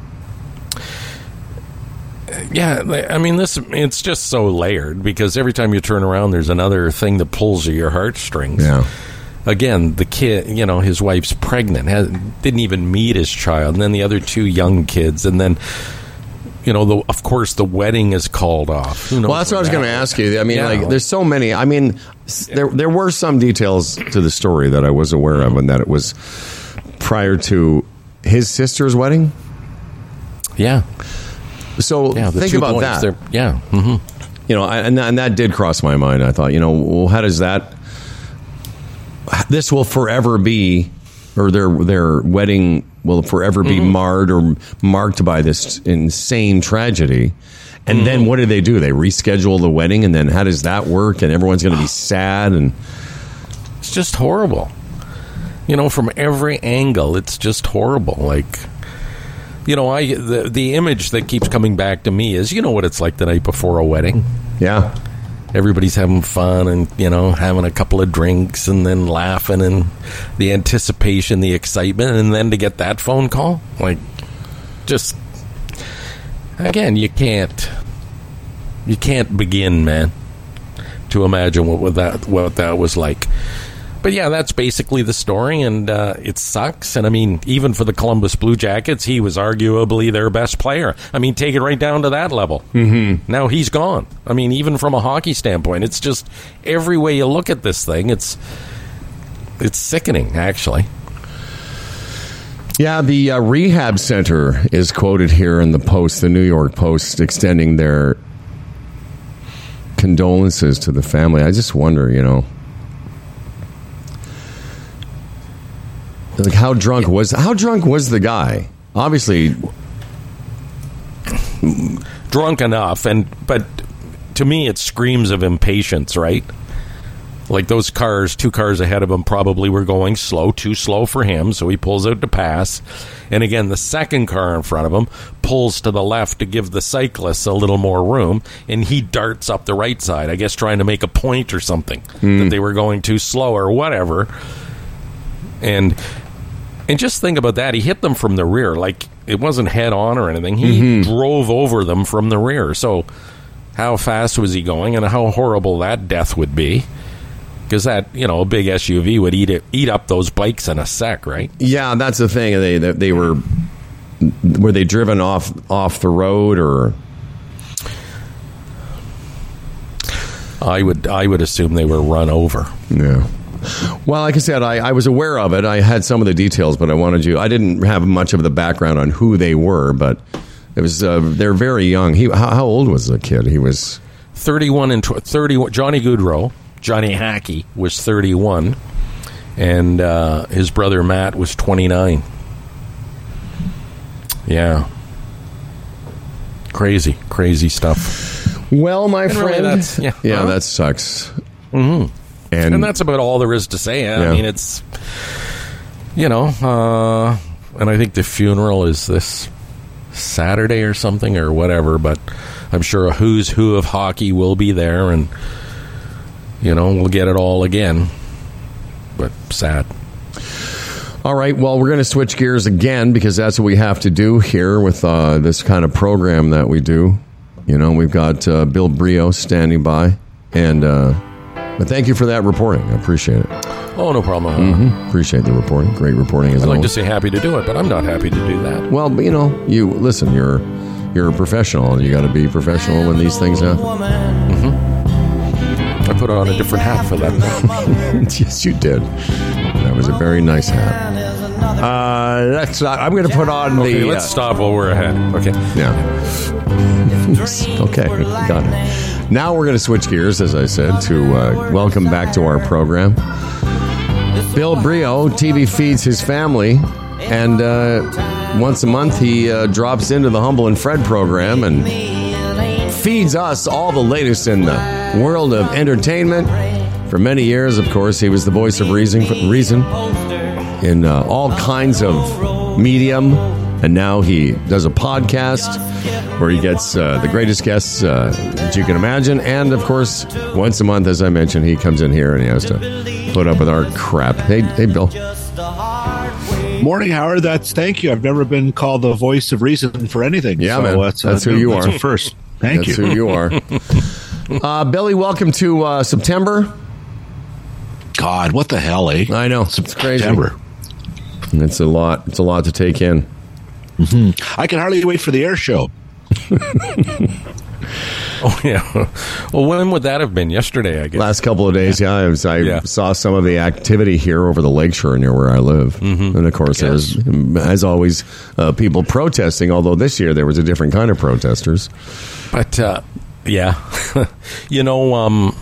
Yeah, I mean, this it's just so layered because every time you turn around, there's another thing that pulls at your heartstrings.
Yeah.
Again, the kid, you know, his wife's pregnant, has, didn't even meet his child, and then the other two young kids, and then, you know, the, of course, the wedding is called off. Who knows
Well, that's what I was
that
going to ask you. I mean,
Yeah,
like,
like-
there's so many. I mean, s there there were some details to the story that I was aware of, and that it was prior to his sister's wedding.
Yeah,
So
yeah. The
think
two
about
boys,
that.
they're- Yeah. hmm
You know, I- and and that did cross my mind. I thought, you know, well, how does that? This will forever be, or their their wedding will forever be marred or marked by this insane tragedy. And then what do they do? They reschedule the wedding, and then how does that work? And everyone's going to be sad, and
It's just horrible. You know, from every angle, it's just horrible. Like, you know, I the the image that keeps coming back to me is, you know, what it's like the night before a wedding.
yeah.
Everybody's having fun and, you know, having a couple of drinks and then laughing and the anticipation, the excitement, and then to get that phone call, like, just again, you can't you can't begin, man, to imagine what, what that what that was like. But yeah, that's basically the story, and uh, it sucks. And I mean, even for the Columbus Blue Jackets, he was arguably their best player. I mean, take it right down to that level. Mm-hmm. Now he's gone. I mean, even from a hockey standpoint, it's just every way you look at this thing, it's it's sickening, actually.
Yeah, the uh, rehab center is quoted here in the Post, the New York Post, extending their condolences to the family. I just wonder, you know, like how drunk was how drunk was the guy? Obviously,
Drunk enough, and but to me, it screams of impatience, right? Like those cars, two cars ahead of him probably were going slow, too slow for him, so he pulls out to pass. And again, the second car in front of him pulls to the left to give the cyclists a little more room, and he darts up the right side, I guess trying to make a point or something, that they were going too slow or whatever. And and just think about that. He hit them from the rear, like it wasn't head on or anything. He mm-hmm. drove over them from the rear. So how fast was he going, and how horrible that death would be. because that, you know, a big S U V would eat it, eat up those bikes in a sec, right?
Yeah, that's the thing. They they, they were were they driven off off the road or?
I would I would assume they were run over.
Yeah. Well, like I said, I, I was aware of it. I had some of the details, but I wanted you. I didn't have much of the background on who they were, but it was uh, they're very young. He how, how old was the kid? He was
thirty-one and tw- thirty-one. Johnny Goodrow, Johnny Hackey was thirty-one, and uh, his brother Matt was twenty-nine. Yeah, crazy, crazy stuff.
Well, my
And
friend,
really that's- yeah.
yeah,
Huh?
that sucks.
Mm-hmm.
And,
And that's about all there is to say. I
Yeah.
mean, it's, you know, uh, and I think the funeral is this Saturday or something or whatever, but I'm sure a who's who of hockey will be there, and, you know, we'll get it all again. But sad.
all right. Well, we're going to switch gears again because that's what we have to do here with uh, this kind of program that we do. You know, we've got uh, Bill Brio standing by, and uh, but thank you for that reporting. I appreciate it.
Oh, no problem.
Mm-hmm. Appreciate the reporting. Great reporting as
I'd like to
always.
say happy to do it, but I'm not happy to do that.
Well, but, you know, you listen. You're you're a professional, and you got to be professional when these things happen.
I put on a different hat for that.
Yes, you did. That was a very nice hat. Uh, that's not, I'm going to put on
Okay,
the.
let's
uh,
stop while we're ahead. Okay.
Yeah. Okay, got it. Now we're going to switch gears, as I said, to uh, welcome back to our program. Bill Brio, T V feeds his family, and uh, once a month he uh, drops into the Humble and Fred program and feeds us all the latest in the world of entertainment. For many years, of course, he was the voice of reason, reason in uh, all kinds of medium, and now he does a podcast where he gets uh, the greatest guests uh, that you can imagine. And, of course, once a month, as I mentioned, he comes in here and he has to put up with our crap. Hey, hey, Bill.
Morning, Howard. That's thank you. I've never been called the voice of reason for anything.
Yeah,
so
man.
That's,
That's
uh,
who you
that's
are.
a first. Thank
That's
you.
who you are. uh, Billy, welcome to uh, September.
God, what the hell, eh?
I know. It's crazy.
September.
It's a lot. It's a lot to take in.
I can hardly wait for the air show.
Oh, yeah. Well, when would that have been? Yesterday, I guess.
Last couple of days, yeah, I, was, I
Yeah.
saw some of the activity here over the lakeshore near where I live. Mm-hmm. And, of course, there's, as always, uh, people protesting, although this year there was a different kind of protesters.
But, uh, yeah. you know, um,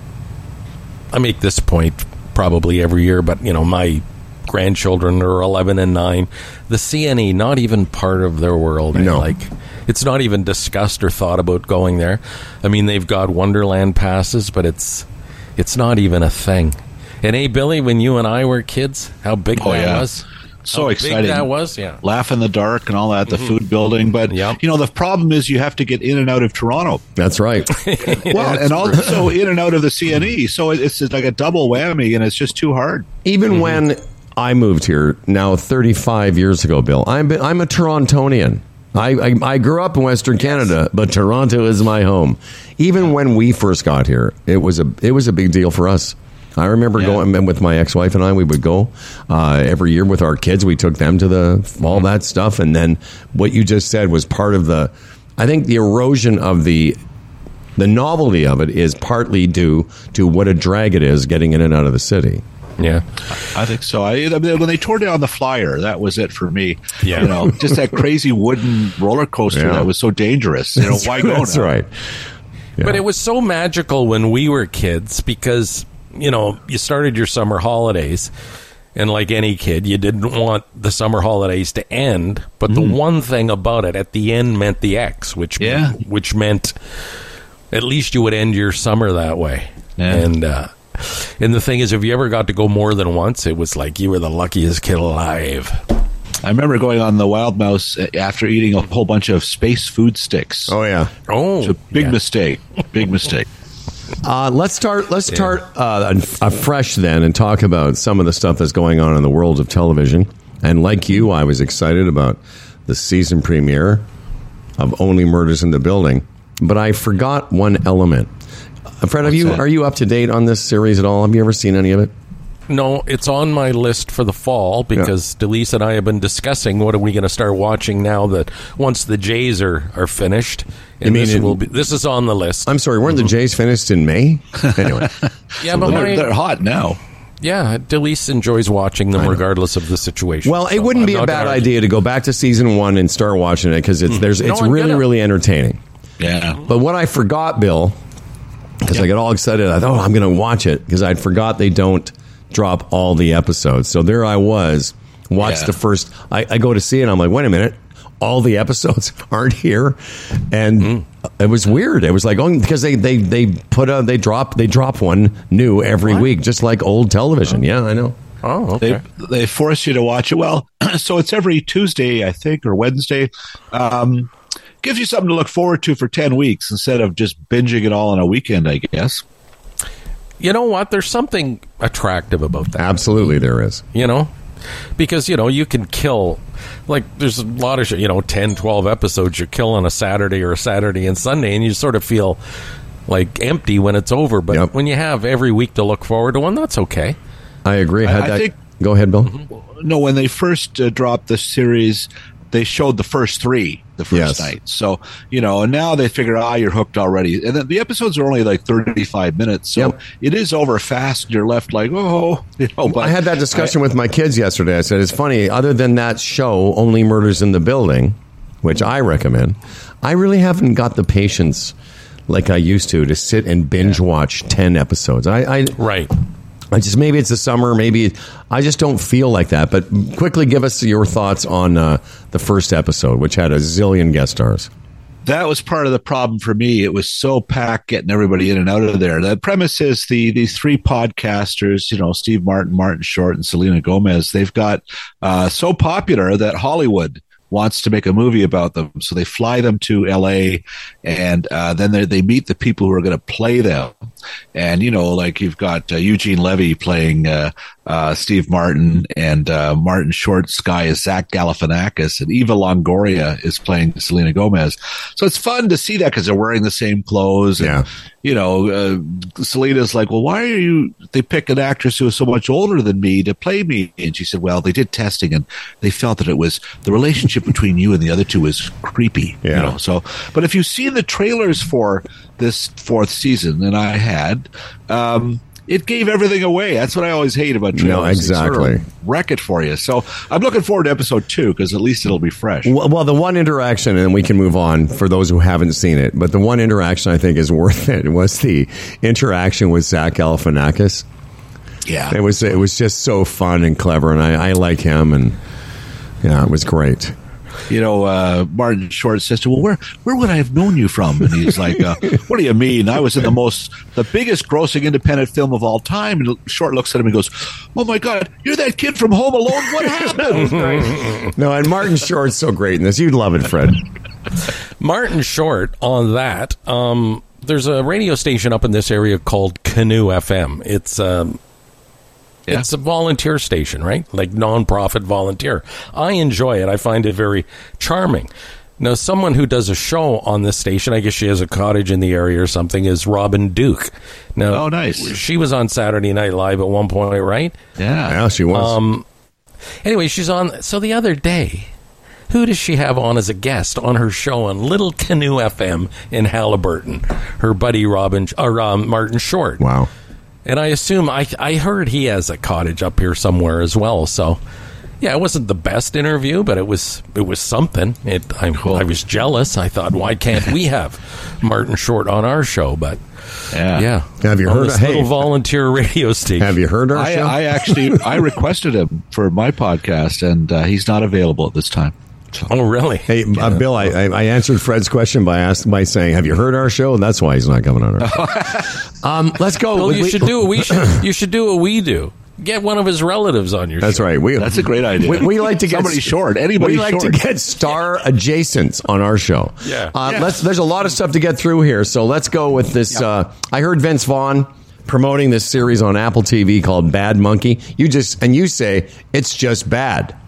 I make this point probably every year, but, you know, my grandchildren are eleven and nine. The C N E, not even part of their world. eh?
No.
Like, it's not even discussed or thought about going there. I mean, they've got Wonderland passes, but it's it's not even a thing. And, hey, Billy, when you and I were kids, how big
Oh,
that
yeah.
was.
So
How
exciting.
big that was, yeah.
Laugh in the dark and all that, the food building. But,
Yep.
you know, the problem is you have to get in and out of Toronto.
That's right.
Well, and also in and out of the C N E. So it's like a double whammy, and it's just too hard.
Even when I moved here now thirty-five years ago, Bill, I'm, I'm a Torontonian. I, I, I grew up in Western Canada, but Toronto is my home. Even when we first got here, it was a it was a big deal for us. I remember
Yeah.
going with my ex-wife and I. We would go uh, every year with our kids. We took them to the all that stuff, and then what you just said was part of the. I think the erosion of the the novelty of it is partly due to what a drag it is getting in and out of the city.
Yeah.
I think so. I, I mean, when they tore down the Flyer, that was it for me.
Yeah.
You know, just that crazy wooden roller coaster
Yeah.
that was so dangerous. You know, why go
That's
now?
right. Yeah.
But it was so magical when we were kids because, you know, you started your summer holidays, and like any kid, you didn't want the summer holidays to end. But the one thing about it, at the end, meant the X, which
Yeah.
which meant at least you would end your summer that way.
Yeah.
And uh, and the thing is, if you ever got to go more than once, it was like you were the luckiest kid alive.
I remember going on the Wild Mouse after eating a whole bunch of space food sticks.
Oh yeah.
Oh,
It's a big
yeah.
mistake. Big mistake.
Uh, let's start. Let's start uh, afresh then, and talk about some of the stuff that's going on in the world of television. And like you, I was excited about the season premiere of Only Murders in the Building, but I forgot one element. Uh, Fred, have you, are you up to date on this series at all? Have you ever seen any of it?
No, it's on my list for the fall because yeah. Delise and I have been discussing what are we going to start watching now that once the Jays are, are finished. And
mean
this,
in,
will be, this is on the list.
I'm sorry, weren't mm-hmm. the Jays finished in May? Anyway.
yeah, but
they're,
my,
they're hot now.
Yeah, Delise enjoys watching them regardless of the situation.
Well, it
so
wouldn't
I'm
be a bad idea to go back to season one and start watching it because it's, there's, it's
no,
really,
gonna.
really entertaining.
Yeah.
But what I forgot, Bill, because yep. I got all excited, I thought, oh, I'm going to watch it because I'd forgot they don't drop all the episodes. So there I was, watched yeah. the first. I, I go to see it, and I'm like, wait a minute, all the episodes aren't here, and mm. it was weird. It was like, oh, because they they they put a they drop they drop one new every what? week, just like old television. Oh. Yeah, I know.
Oh, okay.
They they force you to watch it. Well, so it's every Tuesday, I think, or Wednesday. Um, gives you something to look forward to for ten weeks instead of just binging it all on a weekend, I guess.
You know what? There's something attractive about that.
Absolutely, there is.
You know? Because, you know, you can kill, like, there's a lot of, you know, ten, twelve episodes you kill on a Saturday or a Saturday and Sunday, and you sort of feel, like, empty when it's over. But yep. when you have every week to look forward to one, that's okay.
I agree.
I,
I
I think,
go ahead, Bill.
Mm-hmm. No, when they first uh, dropped the series, they showed the first three the first
yes.
night. So, you know, and now they figure, ah, you're hooked already. And then the episodes are only like thirty-five minutes. So yep. it is over fast. And you're left like, oh, you know. But
I had that discussion I, with my kids yesterday. I said, it's funny, other than that show, Only Murders in the Building, which I recommend, I really haven't got the patience like I used to to sit and binge watch ten episodes. I, I
Right.
I just maybe it's the summer. Maybe I just don't feel like that. But quickly, give us your thoughts on uh, the first episode, which had a zillion guest stars.
That was part of the problem for me. It was so packed getting everybody in and out of there. The premise is the these three podcasters, you know, Steve Martin, Martin Short, and Selena Gomez. They've got uh, so popular that Hollywood wants to make a movie about them. So they fly them to L A, and uh, then they, they meet the people who are going to play them. And, you know, like you've got uh, Eugene Levy playing uh, uh, Steve Martin, and uh, Martin Short's guy is Zach Galifianakis, and Eva Longoria is playing Selena Gomez. So it's fun to see that because they're wearing the same clothes. And,
yeah.
you know, uh, Selena's like, well, why are you, they pick an actress who is so much older than me to play me? And she said, well, they did testing and they felt that it was, the relationship between you and the other two was creepy.
Yeah.
You know, so, but if you see the trailers for this fourth season, and I had, um, it gave everything away. That's what I always hate about trailers.
No, exactly.
They sort of wreck it for you. So I'm looking forward to episode two because at least it'll be fresh.
Well, well, the one interaction, and we can move on for those who haven't seen it, but the one interaction I think is worth it was the interaction with Zach Galifianakis.
Yeah.
It was, it was just so fun and clever, and I, I like him, and yeah, it was great.
You know, uh, Martin Short says to, well, where where would I have known you from? And he's like, uh, what do you mean? I was in the most, the biggest grossing independent film of all time. And Short looks at him and goes, oh my God, you're that kid from Home Alone. What happened?
No, and Martin Short's so great in this. You'd love it, Fred.
Martin Short on that. Um, there's a radio station up in this area called Canoe F M. It's, um, Yeah. It's a volunteer station, right? Like non-profit volunteer. I enjoy it. I find it very charming. Now, someone who does a show on this station, I guess she has a cottage in the area or something, is Robin Duke. Now,
oh, nice.
She was on Saturday Night Live at one point, right?
Yeah.
Yeah, she was.
Um, anyway, she's on. So the other day, who does she have on as a guest on her show on Little Canoe F M in Halliburton? Her buddy Robin, or um, Martin Short.
Wow.
And I assume, I I heard he has a cottage up here somewhere as well. So, yeah, it wasn't the best interview, but it was it was something. It I, cool. I was jealous. I thought, why can't we have Martin Short on our show? But,
yeah.
yeah.
Have you
on
heard
this
of,
little
hey,
volunteer radio station.
Have you heard our
I,
show?
I actually, I requested him for my podcast, and uh, he's not available at this time.
Oh, really?
Hey, uh, Bill, I, I answered Fred's question by ask, by saying, have you heard our show? And that's why he's not coming on our show. um, let's go.
Well,
we,
you
we,
should do we should you should do what we do. Get one of his relatives on your
that's
show.
That's right. We,
that's a great idea.
We, we like to get
somebody short. Anybody
we like
short.
to get star adjacents on our show.
Yeah.
Uh,
yeah.
Let's. There's a lot of stuff to get through here, so let's go with this.
Yeah.
Uh, I heard Vince Vaughn promoting this series on Apple T V called Bad Monkey. You just and you say it's just bad.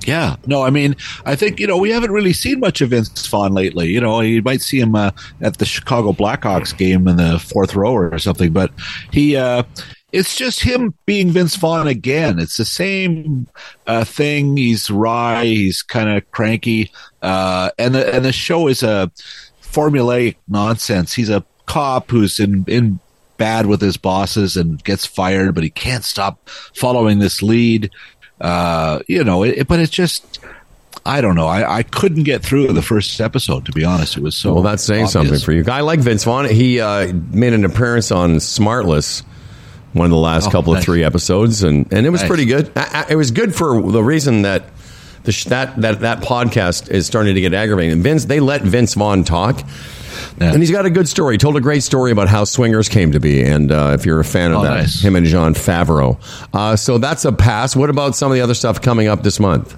Yeah, no, I mean, I think, you know, we haven't really seen much of Vince Vaughn lately. You know, you might see him uh, at the Chicago Blackhawks game in the fourth row or something, but he, uh, it's just him being Vince Vaughn again. It's the same uh, thing. He's wry, he's kind of cranky, uh, and the and the show is a formulaic nonsense. He's a cop who's in in bad with his bosses and gets fired, but he can't stop following this lead. Uh, you know, it, but it's just, I don't know. I, I couldn't get through the first episode, to be honest. It was so
well. That's saying
obvious.
something for you. I like Vince Vaughn. He uh, made an appearance on Smartless, one of the last oh, couple nice. of three episodes, and, and it was nice. pretty good. I, I, it was good for the reason that the sh- that that that podcast is starting to get aggravating. And Vince, they let Vince Vaughn talk. Yeah. And he's got a good story. He told a great story about how Swingers came to be. And uh, if you're a fan of oh, that, nice. him and Jon Favreau. Uh, so that's a pass. What about some of the other stuff coming up this month?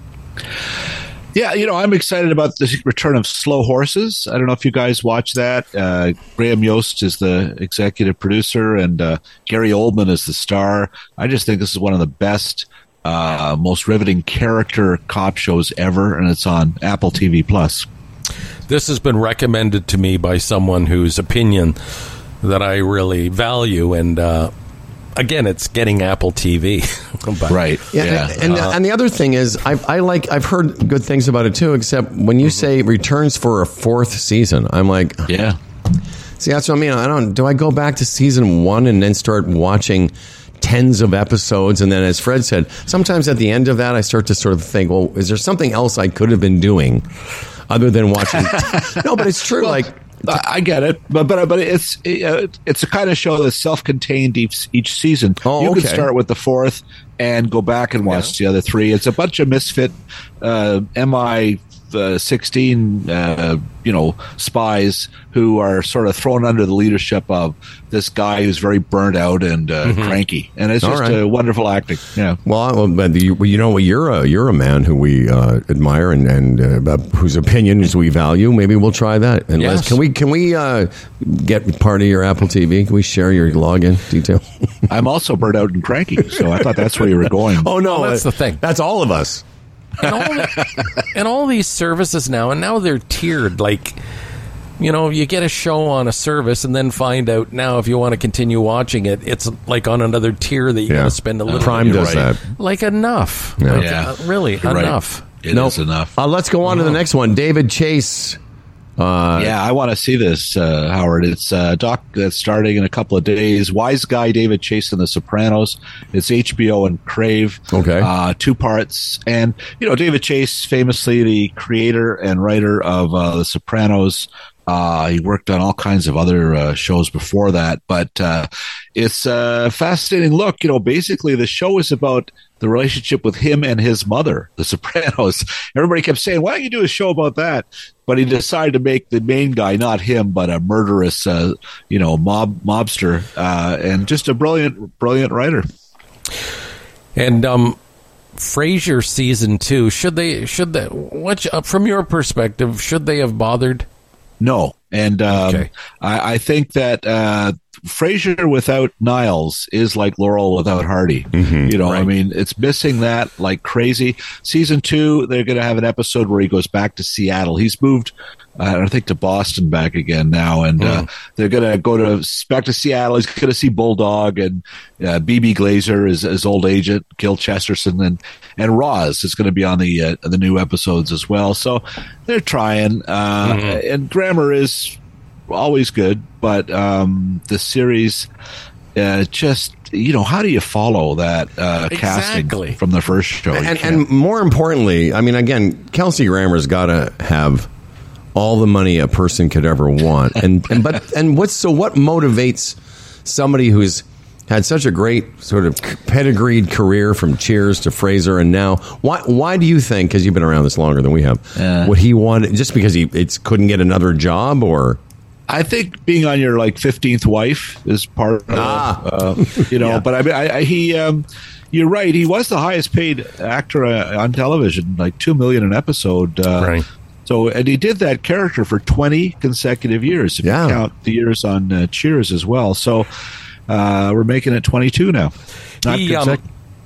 Yeah, you know, I'm excited about the return of Slow Horses. I don't know if you guys watch that. Uh, Graham Yost is the executive producer, and uh, Gary Oldman is the star. I just think this is one of the best, uh, most riveting character cop shows ever, and it's on Apple T V Plus.
This has been recommended to me by someone whose opinion that I really value, and uh, again, it's getting Apple T V.
Right.
Yeah. yeah. And, and, uh, and the other thing is, I've, I like. I've heard good things about it too. Except when you say returns for a fourth season, I'm like,
yeah.
See, that's what I mean. I don't. Do I go back to season one and then start watching tens of episodes? And then, as Fred said, sometimes at the end of that, I start to sort of think, well, is there something else I could have been doing other than watching? No, but it's true.
Well,
like.
I get it, but but but it's it's a kind of show that's self-contained each, each season.
Oh,
you
okay.
can start with the fourth and go back and watch yeah. the other three. It's a bunch of misfit uh, M I sixteen, uh, you know, spies who are sort of thrown under the leadership of this guy who's very burnt out and uh, mm-hmm. cranky, and it's just right. a wonderful acting. Yeah.
Well, you, you know, you're a you're a man who we uh, admire and and uh, whose opinions we value. Maybe we'll try that. And
yes.
Les, can we can we uh, get part of your Apple T V? Can we share your login detail?
I'm also burnt out and cranky, so I thought that's where you were going.
Oh no,
well, that's
uh,
the thing.
That's all of us.
And all, and all these services now, and now they're tiered. Like, you know, you get a show on a service and then find out now if you want to continue watching it, it's like on another tier that you yeah. got to spend a little
uh, Prime
bit.
does
right.
that.
Like, enough.
Yeah.
Like,
yeah.
Uh, really,
You're
enough.
Right. It
nope.
is enough.
Uh, let's go on oh. to the next one. David Chase.
Uh, yeah, I want to see this, uh, Howard. It's a uh, doc that's starting in a couple of days. Wise Guy David Chase and the Sopranos. It's H B O and Crave.
Okay.
Uh, two parts. And, you know, David Chase, famously the creator and writer of uh, The Sopranos. Uh, he worked on all kinds of other uh, shows before that, but uh, it's a fascinating look. You know, basically the show is about the relationship with him and his mother, The Sopranos. Everybody kept saying, why don't you do a show about that? But he decided to make the main guy, not him, but a murderous, uh, you know, mob mobster, uh, and just a brilliant, brilliant writer.
And um, Frasier season two, should they, should they, what, uh, from your perspective, should they have bothered?
No. And um,
okay.
I, I think that uh, Frasier without Niles is like Laurel without Hardy.
Mm-hmm,
you know,
right.
I mean, it's missing that like crazy. Season two, they're going to have an episode where he goes back to Seattle. He's moved, uh, I think, to Boston back again now. And mm. uh, they're going to go to back to Seattle. He's going to see Bulldog and uh, B B Glazer, his, his old agent, Gil Chesterton, and and Roz is going to be on the uh, the new episodes as well. So they're trying. Uh, mm-hmm. And grammar is always good, but um, the series uh, just, you know, how do you follow that uh,
exactly.
casting from the first show?
And, and more importantly, I mean, again, Kelsey Grammer's got to have all the money a person could ever want. And, and but and what's so what motivates somebody who's had such a great sort of pedigreed career from Cheers to Frasier, and now why why do you think, because you've been around this longer than we have, uh, would he want just because he it's couldn't get another job? Or
I think being on your like fifteenth wife is part of
ah.
uh, you know. yeah. But I mean, I, I, he um, you're right. He was the highest paid actor uh, on television, like two million an episode. Uh,
right.
So, and he did that character for twenty consecutive years, if
yeah.
you count the years on uh, Cheers as well. So, uh, we're making it twenty-two now. Not
he, um,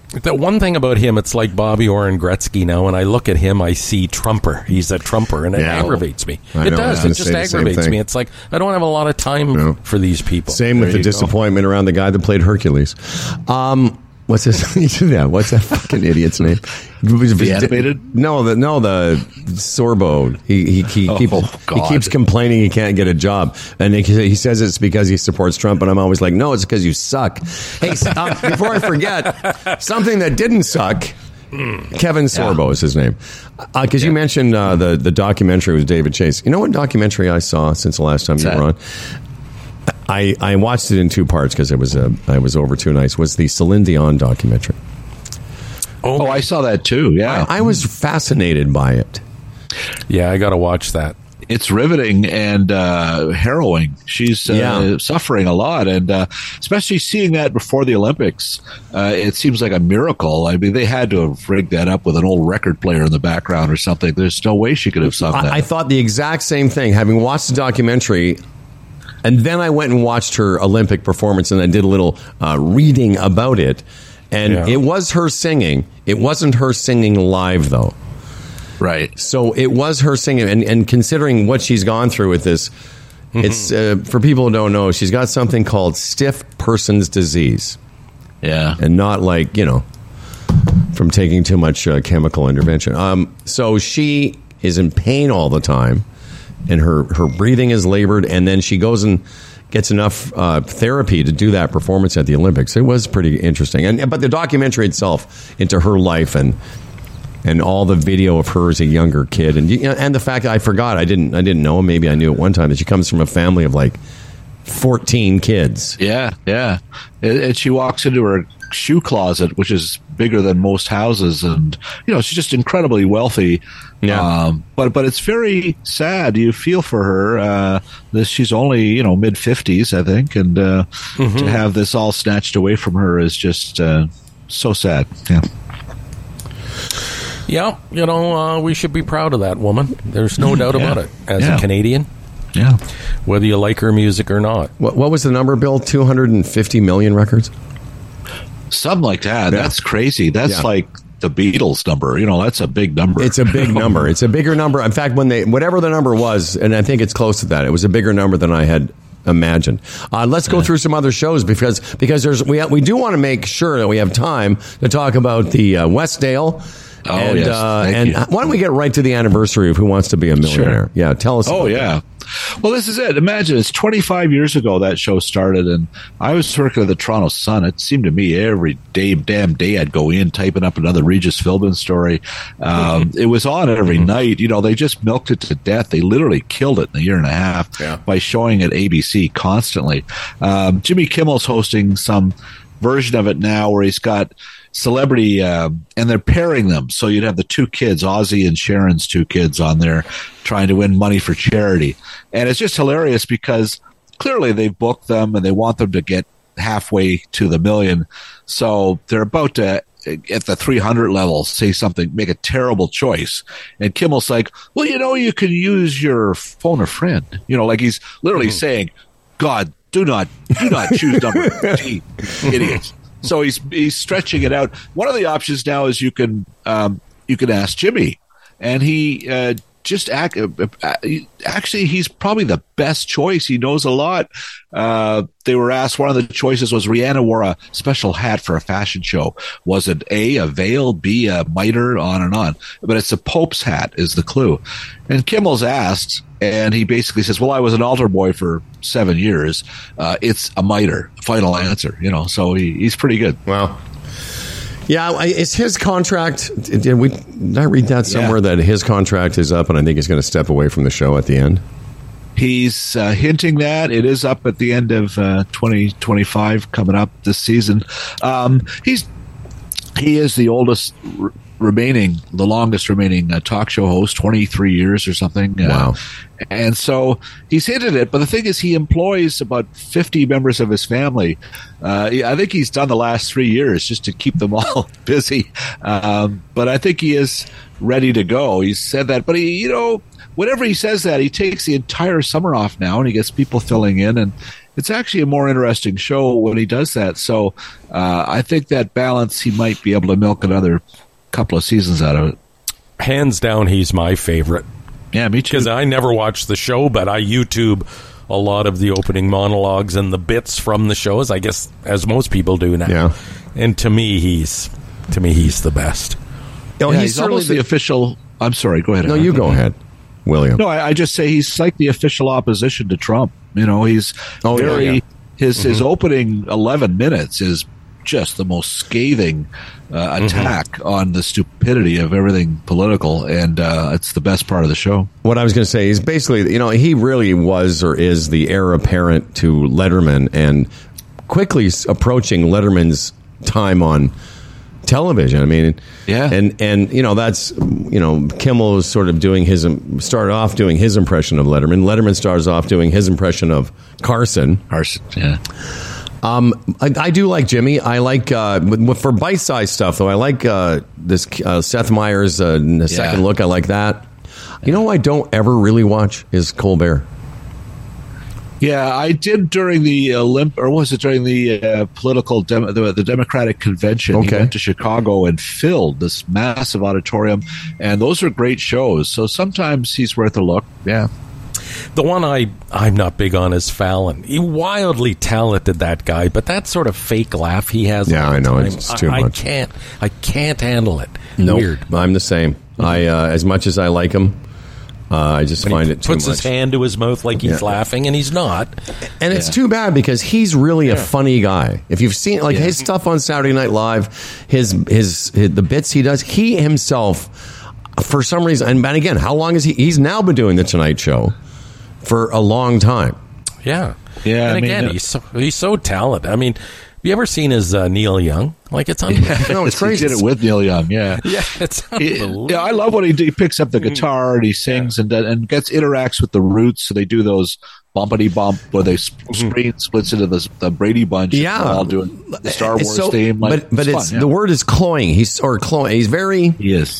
The one thing about him, it's like Bobby Orr and Gretzky now. When I look at him, I see Trumper. He's a Trumper, and it
Yeah.
aggravates me.
I
It
know, I was
does.
gonna
It just
say the same
aggravates
thing.
me. It's like I don't have a lot of time
No.
for these people.
Same with
There
the
you go.
disappointment around the guy that played Hercules. Um, what's his? Yeah, what's that fucking idiot's name?
The animated?
No, the no the Sorbo. He he he,
Oh,
keep, he
God.
keeps complaining he can't get a job, and he, he says it's because he supports Trump. And I'm always like, no, it's because you suck. Hey, um, before I forget, something that didn't suck. Kevin Sorbo
Yeah.
is his name. Because you mentioned uh, the the documentary with David Chase. You know what documentary I saw since the last time you
that?
were on? I, I watched it in two parts because it was uh, I was over two nights. Was the Celine Dion documentary?
Oh, I saw that too. Yeah,
I, I was fascinated by it.
Yeah, I got to watch that.
it's riveting and uh, harrowing. She's uh,
Yeah.
suffering a lot, and uh, especially seeing that before the Olympics, uh, it seems like a miracle. I mean, they had to have rigged that up with an old record player in the background or something. There's no way she could have sung that.
I, I thought the exact same thing. Having watched the documentary, and then I went and watched her Olympic performance, and I did a little uh, reading about it. And
Yeah.
it was her singing. It wasn't her singing live, though.
Right.
So it was her singing. And, and considering what she's gone through with this, it's uh, for people who don't know, she's got something called stiff person's disease.
Yeah.
And not like, you know, from taking too much uh, chemical intervention. Um, so she is in pain all the time, and her, her breathing is labored, and then she goes and gets enough uh, therapy to do that performance at the Olympics. It was pretty interesting. And but the documentary itself into her life and and all the video of her as a younger kid, and you know, and the fact that I forgot I didn't I didn't know, maybe I knew at one time, that she comes from a family of like fourteen kids.
Yeah, yeah. And, and she walks into her shoe closet, which is bigger than most houses, and you know she's just incredibly wealthy.
Yeah.
Um, but but it's very sad. You feel for her. Uh, this she's only you know mid fifties, I think, and uh,
Mm-hmm.
to have this all snatched away from her is just uh, so sad. Yeah.
Yeah, you know, uh, we should be proud of that woman. There's no doubt
Yeah.
about it. As
Yeah.
a Canadian,
Yeah.
whether you like her music or not.
What, what was the number, Bill? two hundred fifty million records?
Something like that.
Yeah.
That's crazy. That's
Yeah.
like the Beatles number. You know, that's a big number.
It's a big number. It's a bigger number. In fact, when they whatever the number was, and I think it's close to that, it was a bigger number than I had imagined. Uh, let's go through some other shows because because there's we we do want to make sure that we have time to talk about the uh, Westdale.
Oh,
and,
yes.
uh,
Thank
and
you.
why don't we get right to the anniversary of Who Wants to Be a Millionaire?
Sure.
Yeah, tell us.
Oh,
about
yeah. Well, this is it. Imagine it's twenty-five years ago that show started, and I was working at the Toronto Sun. It seemed to me every day, damn day, I'd go in, typing up another Regis Philbin story. Um, it was on every night. You know, they just milked it to death. They literally killed it in a year and a half
Yeah.
by showing it A B C constantly. Um, Jimmy Kimmel's hosting some version of it now where he's got celebrity um, and they're pairing them, so you'd have the two kids, Ozzy and Sharon's two kids, on there trying to win money for charity. And it's just hilarious because clearly they've booked them and they want them to get halfway to the million, so they're about to at the three hundred level say something, make a terrible choice, and Kimmel's like, well, you know, you can use your phone a friend, you know, like he's literally saying, God, do not do not choose number fifteen, idiots. So he's he's stretching it out. One of the options now is you can um, you can ask Jimmy, and he uh, just act, uh, uh, actually he's probably the best choice. He knows a lot. Uh, they were asked, one of the choices was Rihanna wore a special hat for a fashion show. Was it A, a veil, B, a mitre, on and on? But it's the Pope's hat is the clue. And Kimmel's asked, and he basically says, well, I was an altar boy for seven years. Uh, it's a mitre. Final answer, you know, so he, he's pretty good.
Wow. Yeah, I- is his contract? Did we? Did I read that somewhere
Yeah.
that his contract is up, and I think he's going to step away from the show at the end?
He's uh, hinting that it is up at the end of uh, twenty twenty-five, coming up this season. Um, he's he is the oldest r- remaining, the longest remaining uh, talk show host, twenty-three years or something. Uh,
Wow.
And so he's hinted it, but the thing is, he employs about fifty members of his family. Uh, I think he's done the last three years just to keep them all busy. Um, but I think he is ready to go. He's said that, but he, you know, whenever he says that, he takes the entire summer off now, and he gets people filling in, and it's actually a more interesting show when he does that. So uh, I think that balance, he might be able to milk another couple of seasons out of it.
Hands down, he's my favorite.
Yeah, me too.
Because I never watched the show, but I YouTube a lot of the opening monologues and the bits from the shows, I guess, as most people do now.
Yeah.
And to me, he's to me he's the best.
No,
yeah,
he's,
he's almost the, the official. I'm sorry. Go ahead.
No, you go ahead, William.
No, I, I just say he's like the official opposition to Trump. You know, he's
oh,
very
yeah, yeah.
his
mm-hmm.
his opening eleven minutes is just the most scathing uh, attack mm-hmm. on the stupidity of everything political, and uh, it's the best part of the show.
What I was going to say is basically, you know, he really was or is the heir apparent to Letterman, and quickly approaching Letterman's time on television. I mean,
yeah,
and and you know that's you know Kimmel was sort of doing his started off doing his impression of Letterman. Letterman starts off doing his impression of Carson.
Carson, yeah.
Um, I, I do like Jimmy. I like uh, for bite-sized stuff though. I like uh, this uh, Seth Meyers uh, the Second
Yeah.
Look. I like that. You know, who I don't ever really watch is Colbert.
Yeah, I did during the Olymp, or was it during the uh, political dem- the, the Democratic convention?
Okay.
He went to Chicago and filled this massive auditorium, and those are great shows. So sometimes he's worth a look. Yeah.
The one I, I'm not big on is Fallon. He wildly talented, that guy, but that sort of fake laugh he has.
Yeah,
all the
I know,
time,
it's too
I,
much.
I can't, I can't handle it.
Nope.
Weird.
I'm the same. I uh, as much as I like him, uh, I just
When
find
he
it too
puts
much.
his hand to his mouth like he's
Yeah.
laughing, and he's not.
And it's
Yeah.
too bad because he's really a funny guy. If you've seen like
Yeah.
his stuff on Saturday Night Live, his, his his the bits he does, he himself, for some reason, and, and again, how long is he? He's now been doing the Tonight Show for a long time.
Yeah,
Yeah,
And
I mean,
again,
uh,
he's so, he's so talented. I mean, have you ever seen his uh, Neil Young? Like it's unbelievable.
No, it's crazy.
He did it with Neil Young. Yeah.
Yeah, it's
He-
unbelievable.
yeah, I love when he, he picks up the guitar and he sings and and gets interacts with the Roots. So they do those bumpity bump where they sp- screen splits into the, the Brady Bunch. and
Yeah.
they're all doing the Star Wars
So-
theme. Like,
but but it's
fun, yeah.
the word is cloying. He's or cloying. He's very.
He is.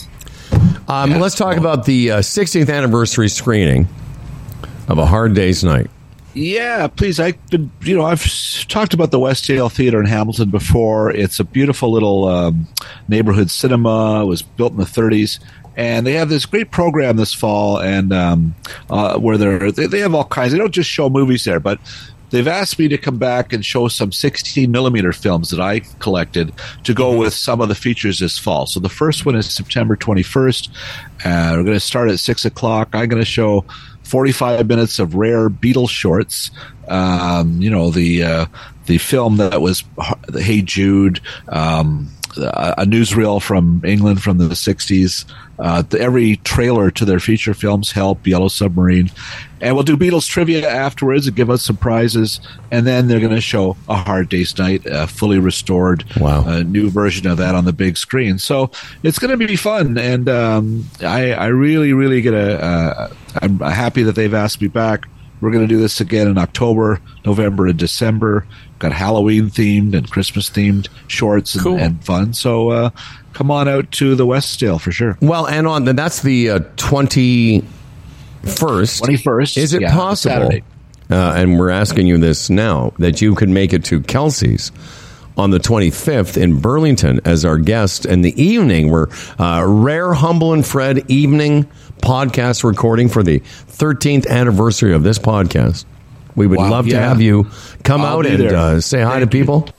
Um,
Yeah.
Let's talk about the uh, sixtieth anniversary screening of A Hard Day's Night.
Yeah, please. I've been, you know, I've s- talked about the Westdale Theater in Hamilton before. It's a beautiful little um, neighborhood cinema. It was built in the thirties, and they have this great program this fall, and um, uh, where they're, they they have all kinds. They don't just show movies there, but they've asked me to come back and show some sixteen millimeter films that I collected to go with some of the features this fall. So the first one is September twenty-first. Uh, we're going to start at six o'clock. I'm going to show forty-five minutes of rare Beatles shorts. Um, you know, the uh, the film that was Hey Jude, um, a newsreel from England from the sixties. Uh, the, every trailer to their feature films, Help, Yellow Submarine. And we'll do Beatles trivia afterwards and give us some prizes. And then they're going to show A Hard Day's Night, a fully restored
Wow.
uh, new version of that on the big screen. So it's going to be fun. And um, I, I really, really get a, uh, I'm happy that they've asked me back. We're going to do this again in October, November, and December. Got Halloween themed and Christmas themed shorts and,
Cool.
and fun. So uh, come on out to the Westdale for sure.
Well, and on that's the uh, twenty-first.
twenty-first.
Is it
yeah,
possible?
Saturday.
Uh, and we're asking you this now that you could make it to Kelsey's on the twenty-fifth in Burlington as our guest in the evening. We're uh, Rare, Humble, and Fred evening podcast recording for the thirteenth anniversary of this podcast. We would
Wow,
love to
yeah.
have you come
I'll
out
be
and
there.
uh, say hi
Thank
to
you.
people.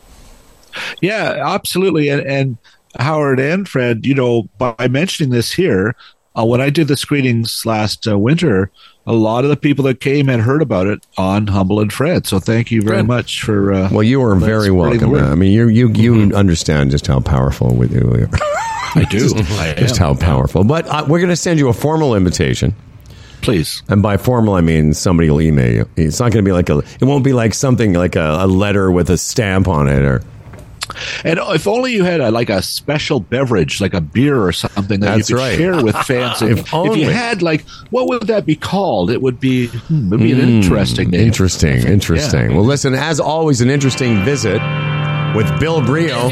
Yeah, absolutely. And, and Howard and Fred, you know, by mentioning this here, uh, when I did the screenings last uh, winter, a lot of the people that came had heard about it on Humble and Fred. So thank you very
Good.
much for. Uh,
Well, you are
let's
very
spread
welcome.
the word.
I mean, you you you understand just how powerful we we are.
I do. I
Just
am.
how powerful. But uh, we're going to send you a formal invitation.
Please.
And by formal, I mean somebody will email you. It's not going to be like a. It won't be like something like a, a letter with a stamp on it, or
And if only you had a, like a special beverage, like a beer or something that
That's
you could
right.
share with fans. If,
If
if
only.
you had, like, what would that be called? It would be, hmm, would be an interesting name.
interesting, interesting.
Yeah.
Well, listen, as always, an interesting visit with Bill Brio.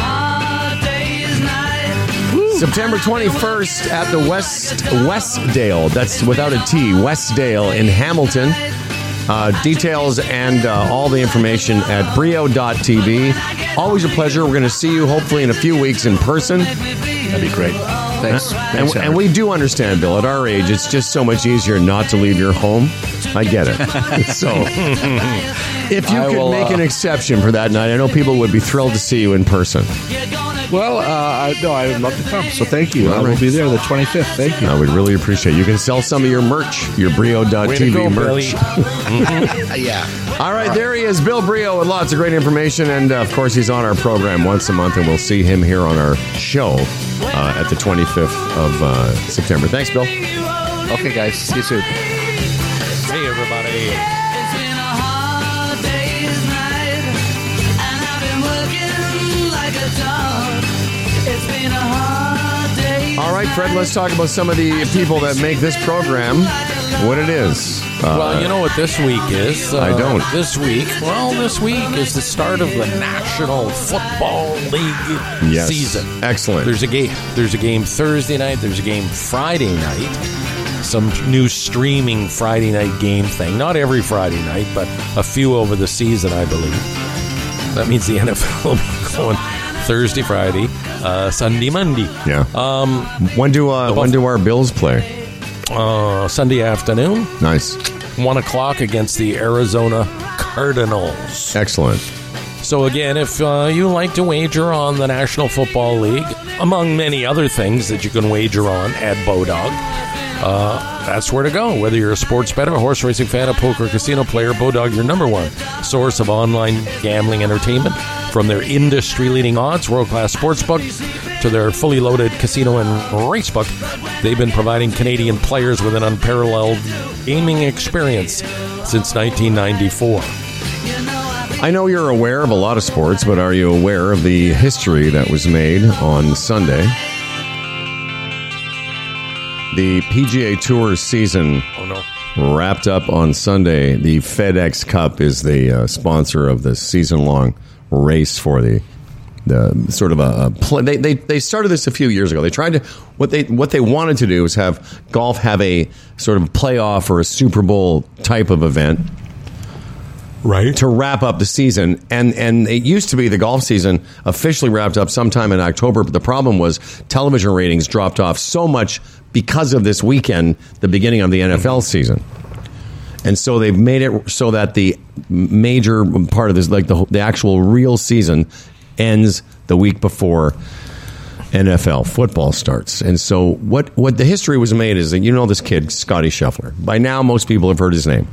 September twenty-first at the West Westdale. That's without a T. Westdale in Hamilton. Uh, details and uh, all the information at brio dot t v. Always a pleasure. We're going to see you hopefully in a few weeks in person.
That'd be great. Thanks.
And,
Thanks,
and we do understand, Bill, at our age, it's just so much easier not to leave your home. I get it. So if you
I
could
will,
make
uh,
an exception for that night, I know people would be thrilled to see you in person.
Well, uh, I, no, I would love to come. So thank you.
All
I will
right.
be there the twenty-fifth. Thank you.
I would really appreciate it. You can sell some of your merch, your brio dot t v
Way to go,
merch.
Billy.
Yeah.
All right, there he is, Bill Brio, with lots of great information. And, uh, of course, he's on our program once a month, and we'll see him here on our show uh, at the twenty-fifth of uh, September. Thanks, Bill.
Okay, guys. See you soon.
Hey, everybody.
It's been a hard day's night, and I've been working like a dog. It's been a hard day.
All right, Fred, let's talk about some of the people that make this program what it is. Uh,
Well, you know what this week is? Uh,
I don't.
This week, well, this week is the start of the National Football League
yes.
season.
Excellent.
There's a game. There's a game Thursday night. There's a game Friday night. Some new streaming Friday night game thing. Not every Friday night, but a few over the season, I believe. That means the N F L will be going Thursday, Friday, uh, Sunday, Monday.
Yeah.
Um,
when do uh, when do our Bills play?
uh, Sunday afternoon,
Nice.
one o'clock against the Arizona Cardinals.
Excellent.
So again, if uh, you like to wager on the National Football League, among many other things that you can wager on at Bodog, uh, that's where to go. Whether you're a sports bettor, a horse racing fan, a poker, casino player, Bodog, your number one source of online gambling entertainment. From their industry-leading odds, world-class sportsbook, to their fully loaded casino and racebook, they've been providing Canadian players with an unparalleled gaming experience since nineteen ninety-four.
I know you're aware of a lot of sports, but are you aware of the history that was made on Sunday? The P G A Tour season
Oh, no.
wrapped up on Sunday. The FedEx Cup is the uh, sponsor of the season-long race for the the sort of a, a play. They, they they started this a few years ago. They tried to what they what they wanted to do is have golf have a sort of playoff or a Super Bowl type of event. Right. To wrap up the season. And and it used to be the golf season officially wrapped up sometime in October, but the problem was television ratings dropped off so much because of this weekend, the beginning of the N F L season. And so they've made it so that the major part of this, like the the actual real season, ends the week before N F L football starts. And so what, what the history was made is that, you know, this kid, Scotty Scheffler. By now, most people have heard his name.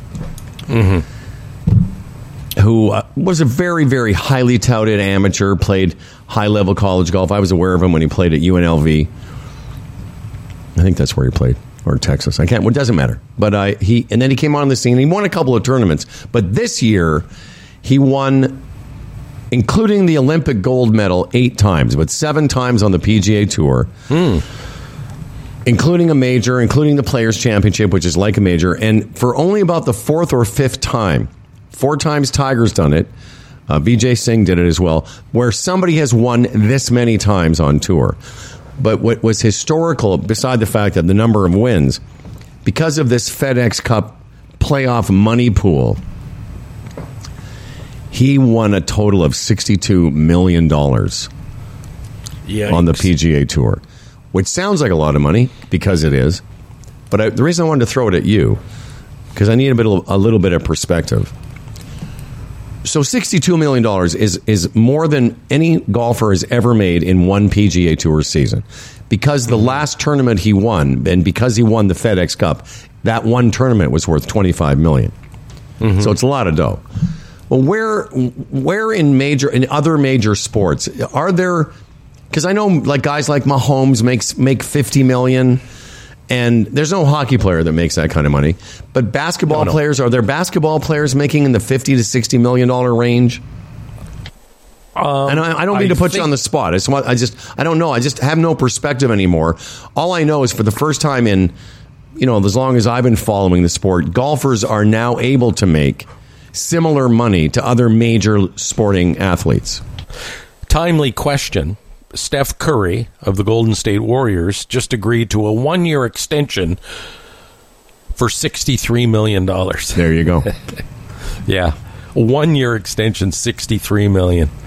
Mm-hmm. Who uh, was a very, very highly touted amateur, played high-level college golf. I was aware of him when he played at U N L V. I think that's where he played. Or Texas. I can't, well, it doesn't matter. But uh, he, and then he came on the scene. He won a couple of tournaments. But this year, he won, including the Olympic gold medal, eight times, but seven times on the P G A Tour, mm. including a major, including the Players' Championship, which is like a major. And for only about the fourth or fifth time, four times Tiger's done it, uh, Vijay Singh did it as well, where somebody has won this many times on tour. But what was historical, beside the fact that the number of wins, because of this FedEx Cup playoff money pool, he won a total of sixty-two million dollars on the P G A Tour, which sounds like a lot of money, because it is. But I, the reason I wanted to throw it at you, because I need a, bit, a little bit of perspective. So sixty-two million dollars is, is more than any golfer has ever made in one P G A Tour season. Because the last tournament he won, and because he won the FedEx Cup, that one tournament was worth twenty-five million dollars. Mm-hmm. So it's a lot of dough. Well, where where in major in other major sports are there? Because I know like guys like Mahomes makes make fifty million dollars. And there's no hockey player that makes that kind of money. But basketball no, no. players, are there basketball players making in the fifty to sixty million dollars range? Um, and I, I don't mean I to put think- you on the spot. I just, want, I just, I don't know. I just have no perspective anymore. All I know is for the first time in, you know, as long as I've been following the sport, golfers are now able to make similar money to other major sporting athletes.
Timely question. Steph Curry of the Golden State Warriors just agreed to a one-year extension for sixty-three million dollars.
There you go.
Yeah. One year extension, sixty-three million dollars.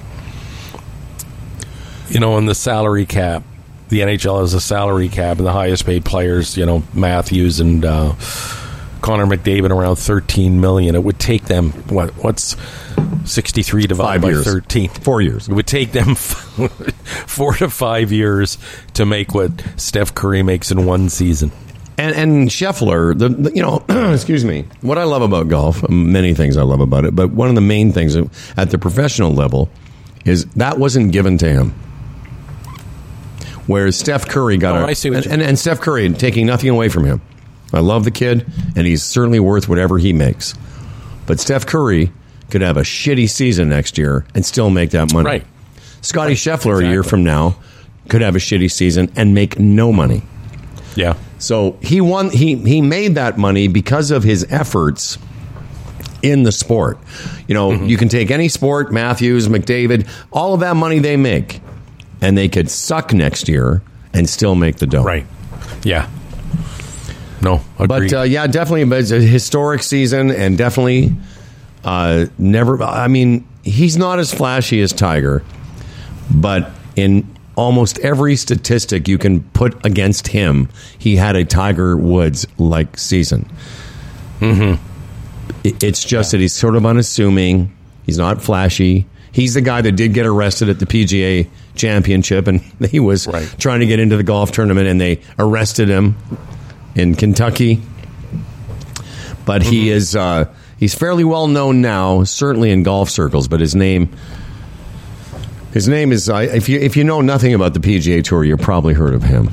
You know, in the salary cap, the N H L has a salary cap, and the highest paid players, you know, Matthews and uh, Connor McDavid, around thirteen million dollars. It would take them, what? What's sixty-three divided
Five
by
years.
thirteen?
Four years.
It would take them four to five years to make what Steph Curry makes in one season.
And and Scheffler, the, the you know, excuse me. What I love about golf, many things I love about it, but one of the main things at the professional level is that wasn't given to him. Whereas Steph Curry got
Oh,
a,
I see what
and,
you-
and, and Steph Curry taking nothing away from him. I love the kid, and he's certainly worth whatever he makes. But Steph Curry could have a shitty season next year and still make that money.
Right.
Scotty Scheffler a year
Exactly.
from now could have a shitty season and make no money.
Yeah.
So he won. He he made that money because of his efforts in the sport. You know,
Mm-hmm.
you can take any sport, Matthews, McDavid, all of that money they make, and they could suck next year and still make the dough.
Right. Yeah. No, agreed.
But uh, yeah, definitely, but it's a historic season, and definitely uh, never. I mean, he's not as flashy as Tiger, but in almost every statistic you can put against him, he had a Tiger Woods like season. Mm-hmm. It, it's just that he's sort of unassuming. He's not flashy. He's the guy that did get arrested at the P G A Championship, and he was
Right.
trying to get into the golf tournament, and they arrested him in Kentucky. But he
Mm-hmm.
is uh, he's fairly well known now, certainly in golf circles. But his name, his name is uh, if you if you know nothing about the P G A Tour, you've probably heard of him.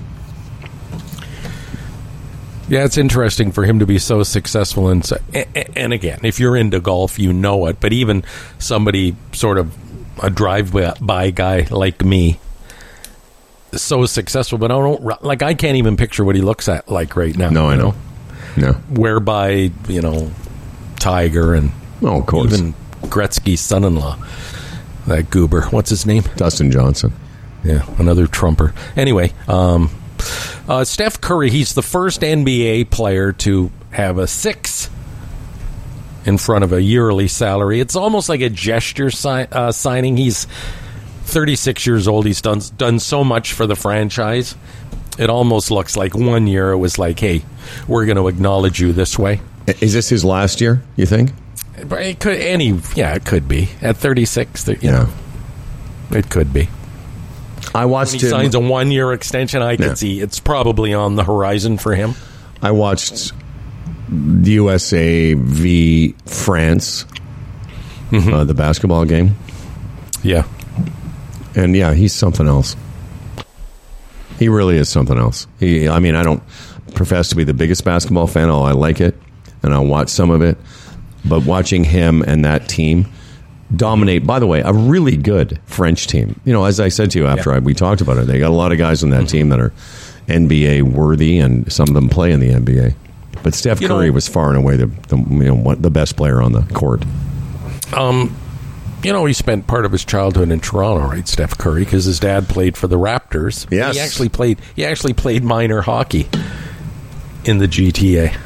Yeah, it's interesting for him to be so successful. And, so, and again, if you're into golf, you know it. But even somebody sort of a drive-by guy like me, so successful, but I don't like. I can't even picture what he looks at like right now.
No, I
you
know. No,
Whereby you know Tiger and
oh, of course,
even Gretzky's son-in-law, that goober. What's his name?
Dustin Johnson.
Yeah, another Trumper. Anyway, um, uh, Steph Curry, he's the first N B A player to have a six in front of a yearly salary. It's almost like a gesture si- uh, signing. He's thirty-six years old. He's done done so much for the franchise. It almost looks like one year it was like, hey, we're going to acknowledge you this way.
Is this his last year, you think?
But it could any yeah, it could be at thirty-six. You know, it could be.
I watched
He
him.
signs a one-year extension. I could
Yeah.
see it's probably on the horizon for him.
I watched the U S A v France,
Mm-hmm.
uh, the basketball game,
Yeah.
and yeah, he's something else. He really is something else. He, I mean, I don't profess to be the biggest basketball fan. Oh, I like it, and I'll watch some of it. But watching him and that team dominate, by the way, a really good French team. You know, as I said to you after
Yeah.
I, we talked about it, they got a lot of guys on that team that are N B A worthy, and some of them play in the N B A. But Steph
You
Curry
know-
was far and away the, the you know what, the best player on the court.
Um, you know, he spent part of his childhood in Toronto, right, Steph Curry, because his dad played for the Raptors.
Yes.
He actually played. He actually played minor hockey in the G T A.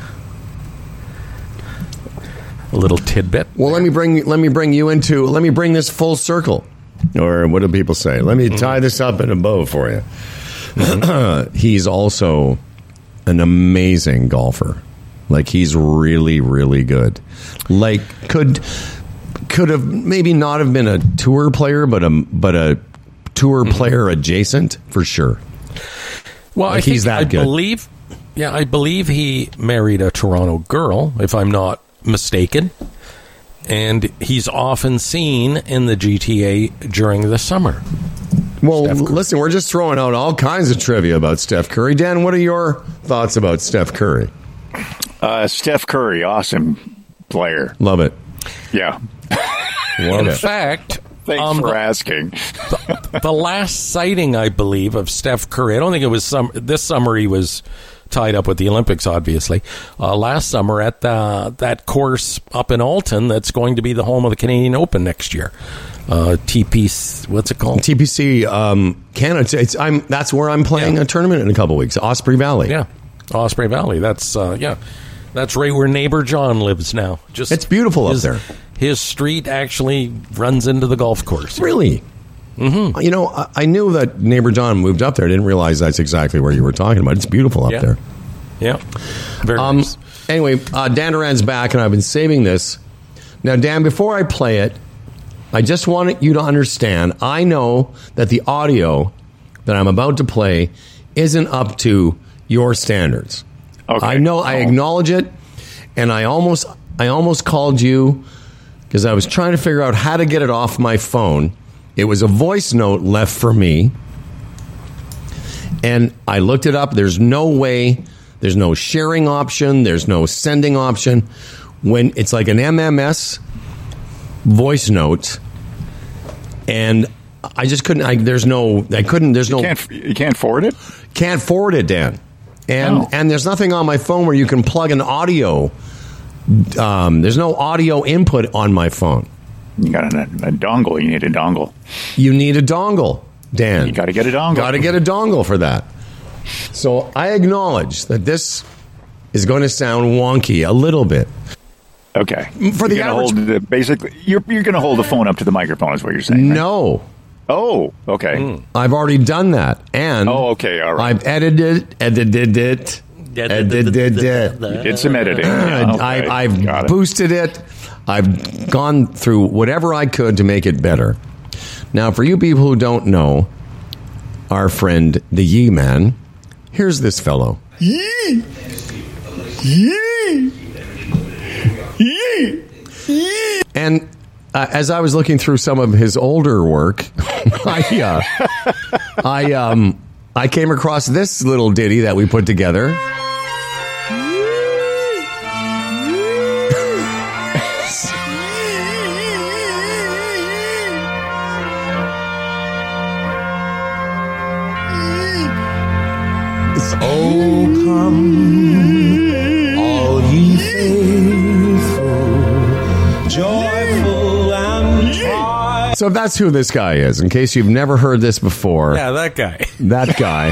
A little tidbit.
Well, let me bring let me bring you into let me bring this full circle, or what do people say? Let me tie this up in a bow for you. He's also an amazing golfer. Like he's really, really good. Like could could have maybe not have been a tour player, but a but a tour player adjacent for sure.
Well, I
Like,
think,
he's that
I
good.
believe. Yeah, I believe he married a Toronto girl, if I'm not mistaken, and he's often seen in the G T A during the summer.
Well,
Steph Curry.
listen, we're just throwing out all kinds of trivia about Steph Curry. Dan, what are your thoughts about Steph Curry?
Uh, Steph Curry, awesome player.
Love it.
Yeah.
Love
In
it.
fact,
Thanks
um,
for
the,
asking.
the last sighting, I believe, of Steph Curry, I don't think it was some this summer. He was tied up with the Olympics, obviously. Uh, last summer at the, that course up in Alton, that's going to be the home of the Canadian Open next year. Uh, T P C, what's it called?
T P C um, Canada. It's I'm. That's where I'm playing
Yeah.
a tournament in a couple weeks. Osprey Valley.
Yeah, Osprey Valley. That's uh, yeah. That's right where neighbor John lives now. Just
It's beautiful up
his,
there.
His street actually runs into the golf course.
Really? Mm-hmm. You know, I, I knew that neighbor John moved up there. I didn't realize that's exactly where you were talking about. It's beautiful up
Yeah.
there.
Yeah. Very
Um,
nice.
Anyway, uh, Dan Duran's back, and I've been saving this. Now, Dan, before I play it, I just want you to understand, I know that the audio that I'm about to play isn't up to your standards.
Okay.
I know, I
Oh.
acknowledge it, and I almost, I almost called you because I was trying to figure out how to get it off my phone. It was a voice note left for me, and I looked it up. There's no way, there's no sharing option, there's no sending option. When it's like an M M S voice note, and I just couldn't, I, there's no, I couldn't, there's no,
Can't you can't forward it?
can't forward it, Dan. And
Oh.
and there's nothing on my phone where you can plug an audio. Um, there's no audio input on my phone.
You got a, a dongle. You need a dongle.
You need a dongle, Dan.
You got to get a dongle.
Got to get a dongle for that. So I acknowledge that this is going to sound wonky a little bit.
Okay.
For the
You're gonna
average-
hold the, basically, you're you're going to hold the phone up to the microphone, is what you're saying. right?
No,
Oh, okay.
I've already done that, and
Oh, okay. All right.
I've edited, edited it, edited it.
You did some editing. Yeah, okay.
I, I've
Got it.
boosted it. I've gone through whatever I could to make it better. Now, for you people who don't know, our friend the Yee Man, here's this fellow.
Yee! Yee! Yee! Yee!
And uh, as I was looking through some of his older work, I, uh, I, um, I came across this little ditty that we put together.
Oh, come, all ye faithful, joyful and triumphant.
So that's who this guy is, in case you've never heard this before.
Yeah, that guy.
That guy.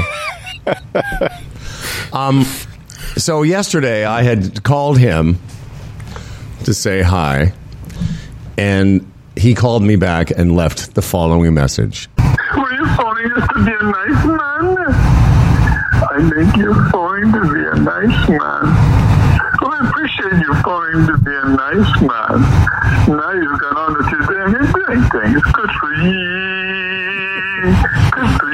um, so yesterday I had called him to say hi, and he called me back and left the following message.
Were you phoning us to be a nice man? I think you're phoning to be a nice man. Well, I appreciate you phoning to be a nice man. Now you've gone on with your doing and doing things. Good for you. Good for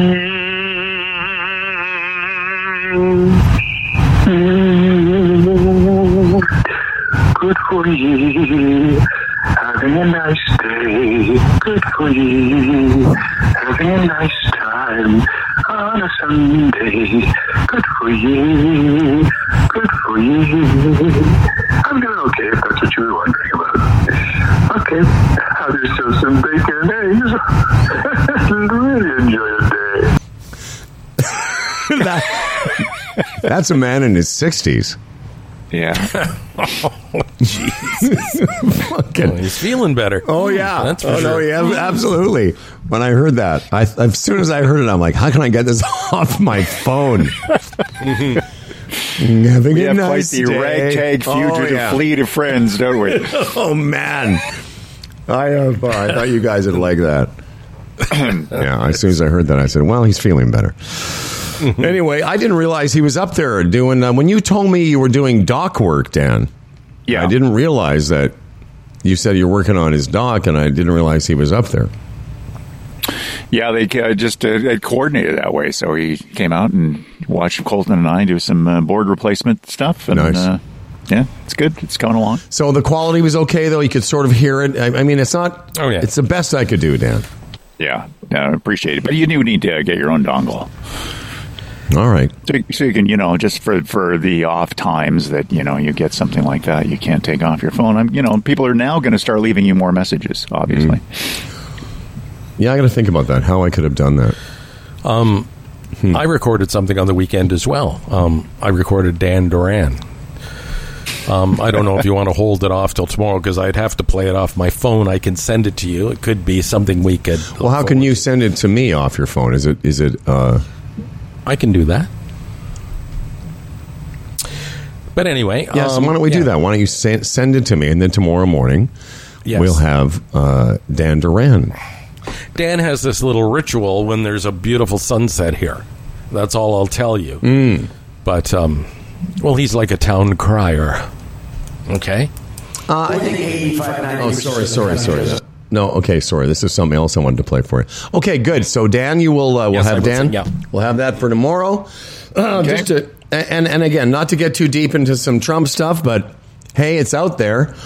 you. Good for you. Having a nice day. Good for you. Having a nice time on a Sunday. Good for you. Good for you. I'm doing okay if that's what you were wondering about. Okay. Have yourself some bacon and eggs. Really enjoy your day.
That- that's a man in his sixties.
Yeah.
Fucking-
He's feeling better.
Oh yeah,
That's for
oh,
sure.
no, yeah, absolutely. When I heard that, I, as soon as I heard it, I'm like, how can I get this off my phone? Having
We
a
have
nice
quite the
day.
ragtag
Oh,
fugitive
yeah.
fleet of friends, don't we?
Oh man, I have. Uh, I thought you guys would like that. Yeah, as soon as I heard that, I said, "Well, he's feeling better." Anyway, I didn't realize he was up there doing. Uh, when you told me you were doing dock work, Dan,
Yeah.
I didn't realize that. You said you're working on his dock, and I didn't realize he was up there.
Yeah, they uh, just uh, they coordinated that way. So he came out and watched Colton and I do some uh, board replacement stuff. And,
Nice.
Uh, yeah, it's good. It's coming along.
So the quality was okay, though. You could sort of hear it. I, I mean, it's not.
Oh, yeah.
It's the best I could do, Dan.
Yeah, I appreciate it. But you do need to get your own dongle.
All right.
So, so you can, you know, just for, for the off times that, you know, you get something like that, you can't take off your phone. I'm, you know, people are now going to start leaving you more messages, obviously.
Yeah, I got to think about that. How I could have done that.
Um, I recorded something on the weekend as well. Um, I recorded Dan Duran. Um, I don't know if you want to hold it off till tomorrow because I'd have to play it off my phone. I can send it to you. It could be something we could.
Well, how can you send it to me off your phone? Is it? Is it? Uh...
I can do that. But anyway,
Yes,
um,
why don't we
yeah.
do that? Why don't you send, send it to me, and then tomorrow morning
Yes.
we'll have uh, Dan Duran.
Dan has this little ritual when there's a beautiful sunset here. That's all I'll tell you.
Mm.
But, um, well, he's like a town crier. Okay?
Uh, I think oh, sorry, sorry, sorry. No, okay, sorry. This is something else I wanted to play for you. Okay, good. So Dan, you will uh, we'll
Yes, I
have
will
Dan.
say- yeah.
We'll have that for tomorrow. Uh,
Okay.
Just to, and and again, not to get too deep into some Trump stuff, but hey, it's out there.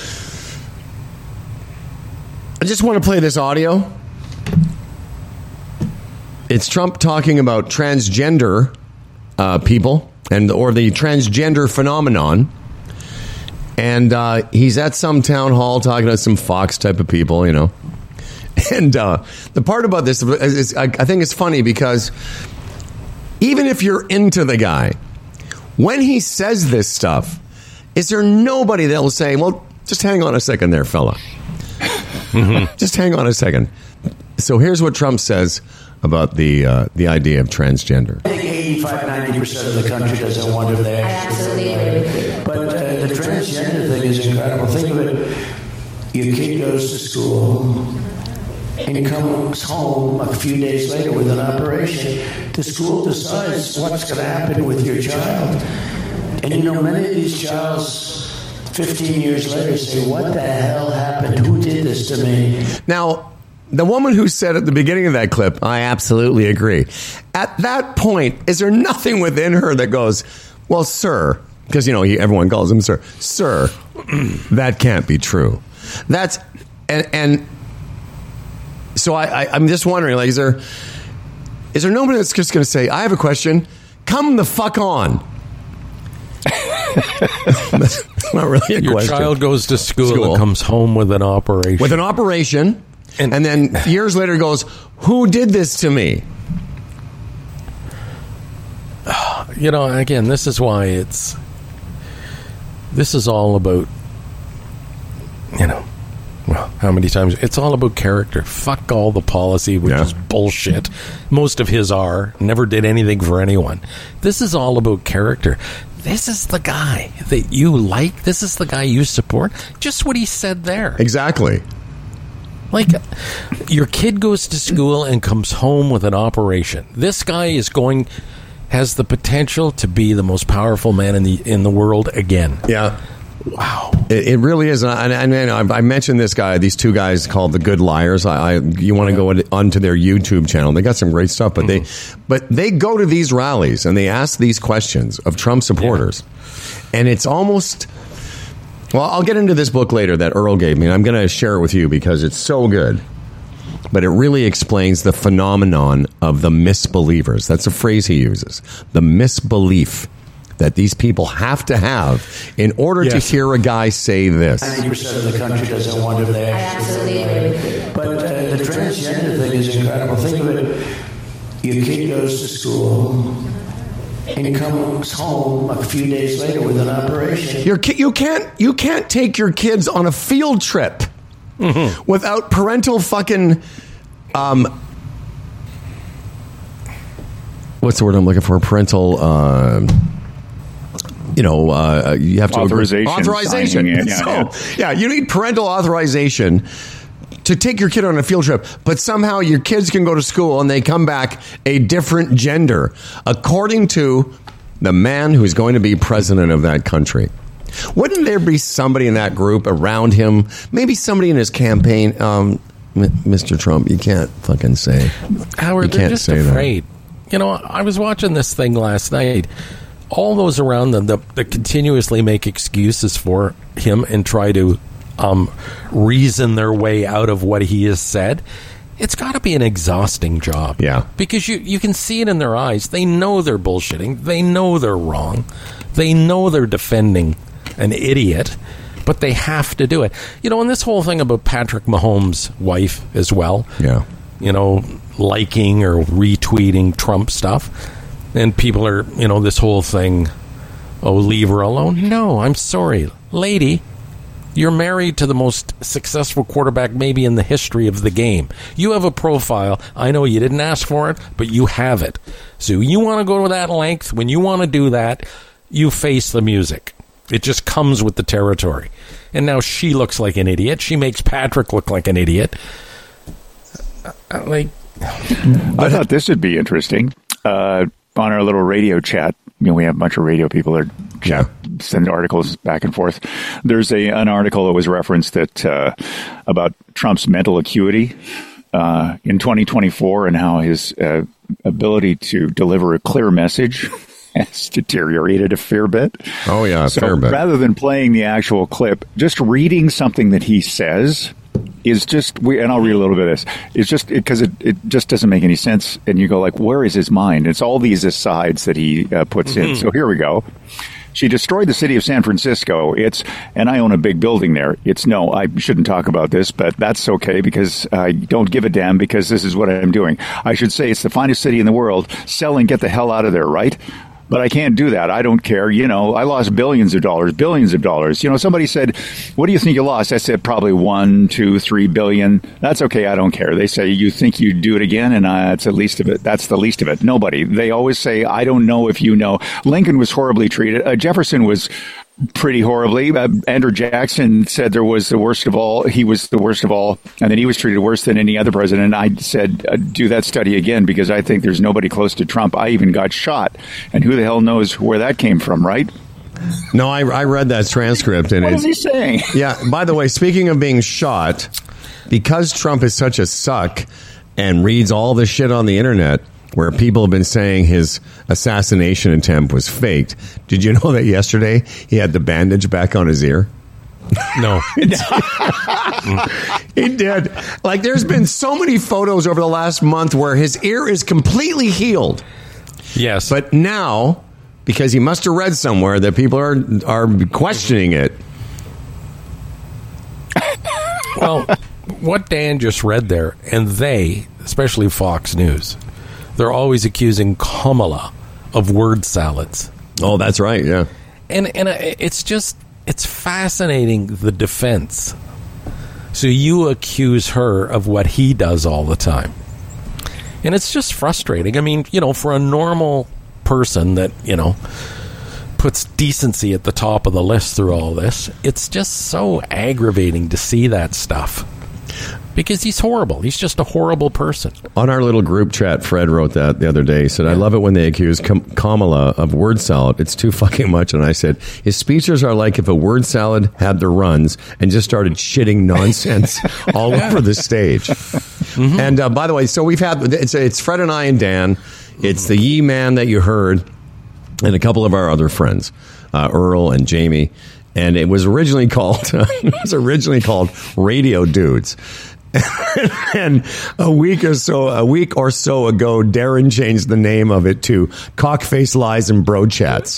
I just want to play this audio. It's Trump talking about transgender uh, people and or the transgender phenomenon. And uh, he's at some town hall talking to some Fox type of people, you know. And uh, the part about this is, is I, I think it's funny because even if you're into the guy, when he says this stuff, is there nobody that will say, well, just hang on a second there, fella. Just hang on a second. So here's what Trump says about the uh, the idea of transgender.
I think eighty-five, ninety percent of the country doesn't want him there.
Absolutely agree.
But uh, the transgender thing is incredible. Think of it. Your kid goes to school and comes home a few days later with an operation. The school decides what's going to happen with your child. And you know, many of these childs, fifteen years later, say, what the hell happened? Who did this to me?
Now, the woman who said at the beginning of that clip, I absolutely agree. At that point, is there nothing within her that goes, well, sir, because, you know, he, everyone calls him sir, sir, that can't be true. That's, and, and so I, I, I'm just wondering, like, is there, is there nobody that's just going to say, I have a question, come the fuck on? That's not really a
Your
question.
child goes to school,
School.
and comes home with an operation.
With an operation, and,
And-
then years later goes, who did this to me?
You know, again, this is why it's... This is all about, you know, well, how many times? It's all about character. Fuck all the policy, which
Yeah.
is bullshit. Most of his are. Never did anything for anyone. This is all about character. This is the guy that you like. This is the guy you support. Just what he said there.
Exactly.
Like, your kid goes to school and comes home with an operation. This guy is going, has the potential to be the most powerful man in the in the world again.
Yeah.
Wow.
It, it really is. And, and, and I mentioned this guy, these two guys called the Good Liars. I, I you want to go onto their YouTube channel. They got some great stuff, but they but they go to these rallies and they ask these questions of Trump supporters. And it's almost, well, I'll get into this book later that Earl gave me, and I'm going to share it with you because it's so good. But it really explains the phenomenon of the misbelievers. That's a phrase he uses. The misbelief that these people have to have in order
Yes.
to hear a guy say this.
ninety percent of the country doesn't want him there.
Absolutely agree.
But uh, the transgender thing is incredible. Think of it. Your kid goes to school and comes home a few days later with an operation.
Your ki- you can't you can't take your kids on a field trip without parental fucking um what's the word I'm looking for? Parental um you know, uh, you have to
Authorization,
Authorization.
signing it, yeah,
so,
yeah.
yeah, you need parental authorization to take your kid on a field trip, but somehow your kids can go to school and they come back a different gender, according to the man who's going to be president of that country. Wouldn't there be somebody in that group around him? Maybe somebody in his campaign. Um, M- Mister Trump, you can't fucking say.
Howard,
You
they're
can't
just
say that.
afraid. You know, I was watching this thing last night. All those around them that, that continuously make excuses for him and try to um, reason their way out of what he has said. It's got to be an exhausting job.
Yeah.
Because you, you can see it in their eyes. They know they're bullshitting. They know they're wrong. They know they're defending an idiot, but they have to do it. You know, and this whole thing about Patrick Mahomes' wife as well.
Yeah.
You know, liking or retweeting Trump stuff. And people are, you know, this whole thing, oh, leave her alone. No, I'm sorry. Lady, you're married to the most successful quarterback maybe in the history of the game. You have a profile. I know you didn't ask for it, but you have it. So you want to go to that length, when you want to do that, you face the music. It just comes with the territory. And now she looks like an idiot. She makes Patrick look like an idiot. Uh, like,
I thought this would be interesting. Uh, on our little radio chat, you know, we have a bunch of radio people that chat, send articles back and forth. There's a an article that was referenced that uh, about Trump's mental acuity uh, in twenty twenty-four and how his uh, ability to deliver a clear message has deteriorated a fair bit.
Oh, yeah, a
so
fair bit.
Rather than playing the actual clip, just reading something that he says is just, we, and I'll read a little bit of this, it's just, because it, it, it just doesn't make any sense, and you go like, where is his mind? It's all these asides that he uh, puts mm-hmm. in. So here we go. She destroyed the city of San Francisco. It's, and I own a big building there. It's, no, I shouldn't talk about this, but that's okay because I don't give a damn because this is what I'm doing. I should say it's the finest city in the world. Sell and get the hell out of there, right? But I can't do that. I don't care. You know, I lost billions of dollars, billions of dollars. You know, somebody said, what do you think you lost? I said, probably one, two, three billion. That's okay. I don't care. They say, you think you'd do it again? And uh, that's the least of it. That's the least of it. Nobody. They always say, I don't know if you know. Lincoln was horribly treated. Uh, Jefferson was pretty horribly. Uh, Andrew Jackson said there was the worst of all. He was the worst of all. And then he was treated worse than any other president. And I said, uh, do that study again, because I think there's nobody close to Trump. I even got shot. And who the hell knows where that came from, right?
No, I, I read that transcript. And
what
it's,
is he saying?
Yeah, by the way, speaking of being shot, because Trump is such a suck and reads all the shit on the internet, where people have been saying his assassination attempt was faked. Did you know that yesterday he had the bandage back on his ear?
No.
He did. Like, there's been so many photos over the last month where his ear is completely healed.
Yes.
But now, because he must have read somewhere that people are are questioning it.
Well, what Dan just read there, and they, especially Fox News, they're always accusing Kamala of word salads.
Oh, that's right, yeah.
And and it's just, it's fascinating, the defense. So you accuse her of what he does all the time. And it's just frustrating. I mean, you know, for a normal person that, you know, puts decency at the top of the list through all this, it's just so aggravating to see that stuff. Because he's horrible. He's just a horrible person. On our little group chat, Fred wrote that the other day. He said, I love it when they accuse Kam- Kamala of word salad. It's too fucking much. And I said, his speeches are like if a word salad had the runs and just started shitting nonsense all over the stage. Mm-hmm. And uh, by the way, so we've had, it's, it's Fred and I and Dan. It's the Yee Man that you heard and a couple of our other friends, uh, Earl and Jamie. And it was originally called, it was originally called Radio Dudes. And a week or so, a week or so ago, Darren changed the name of it to Cockface Lies and Bro Chats.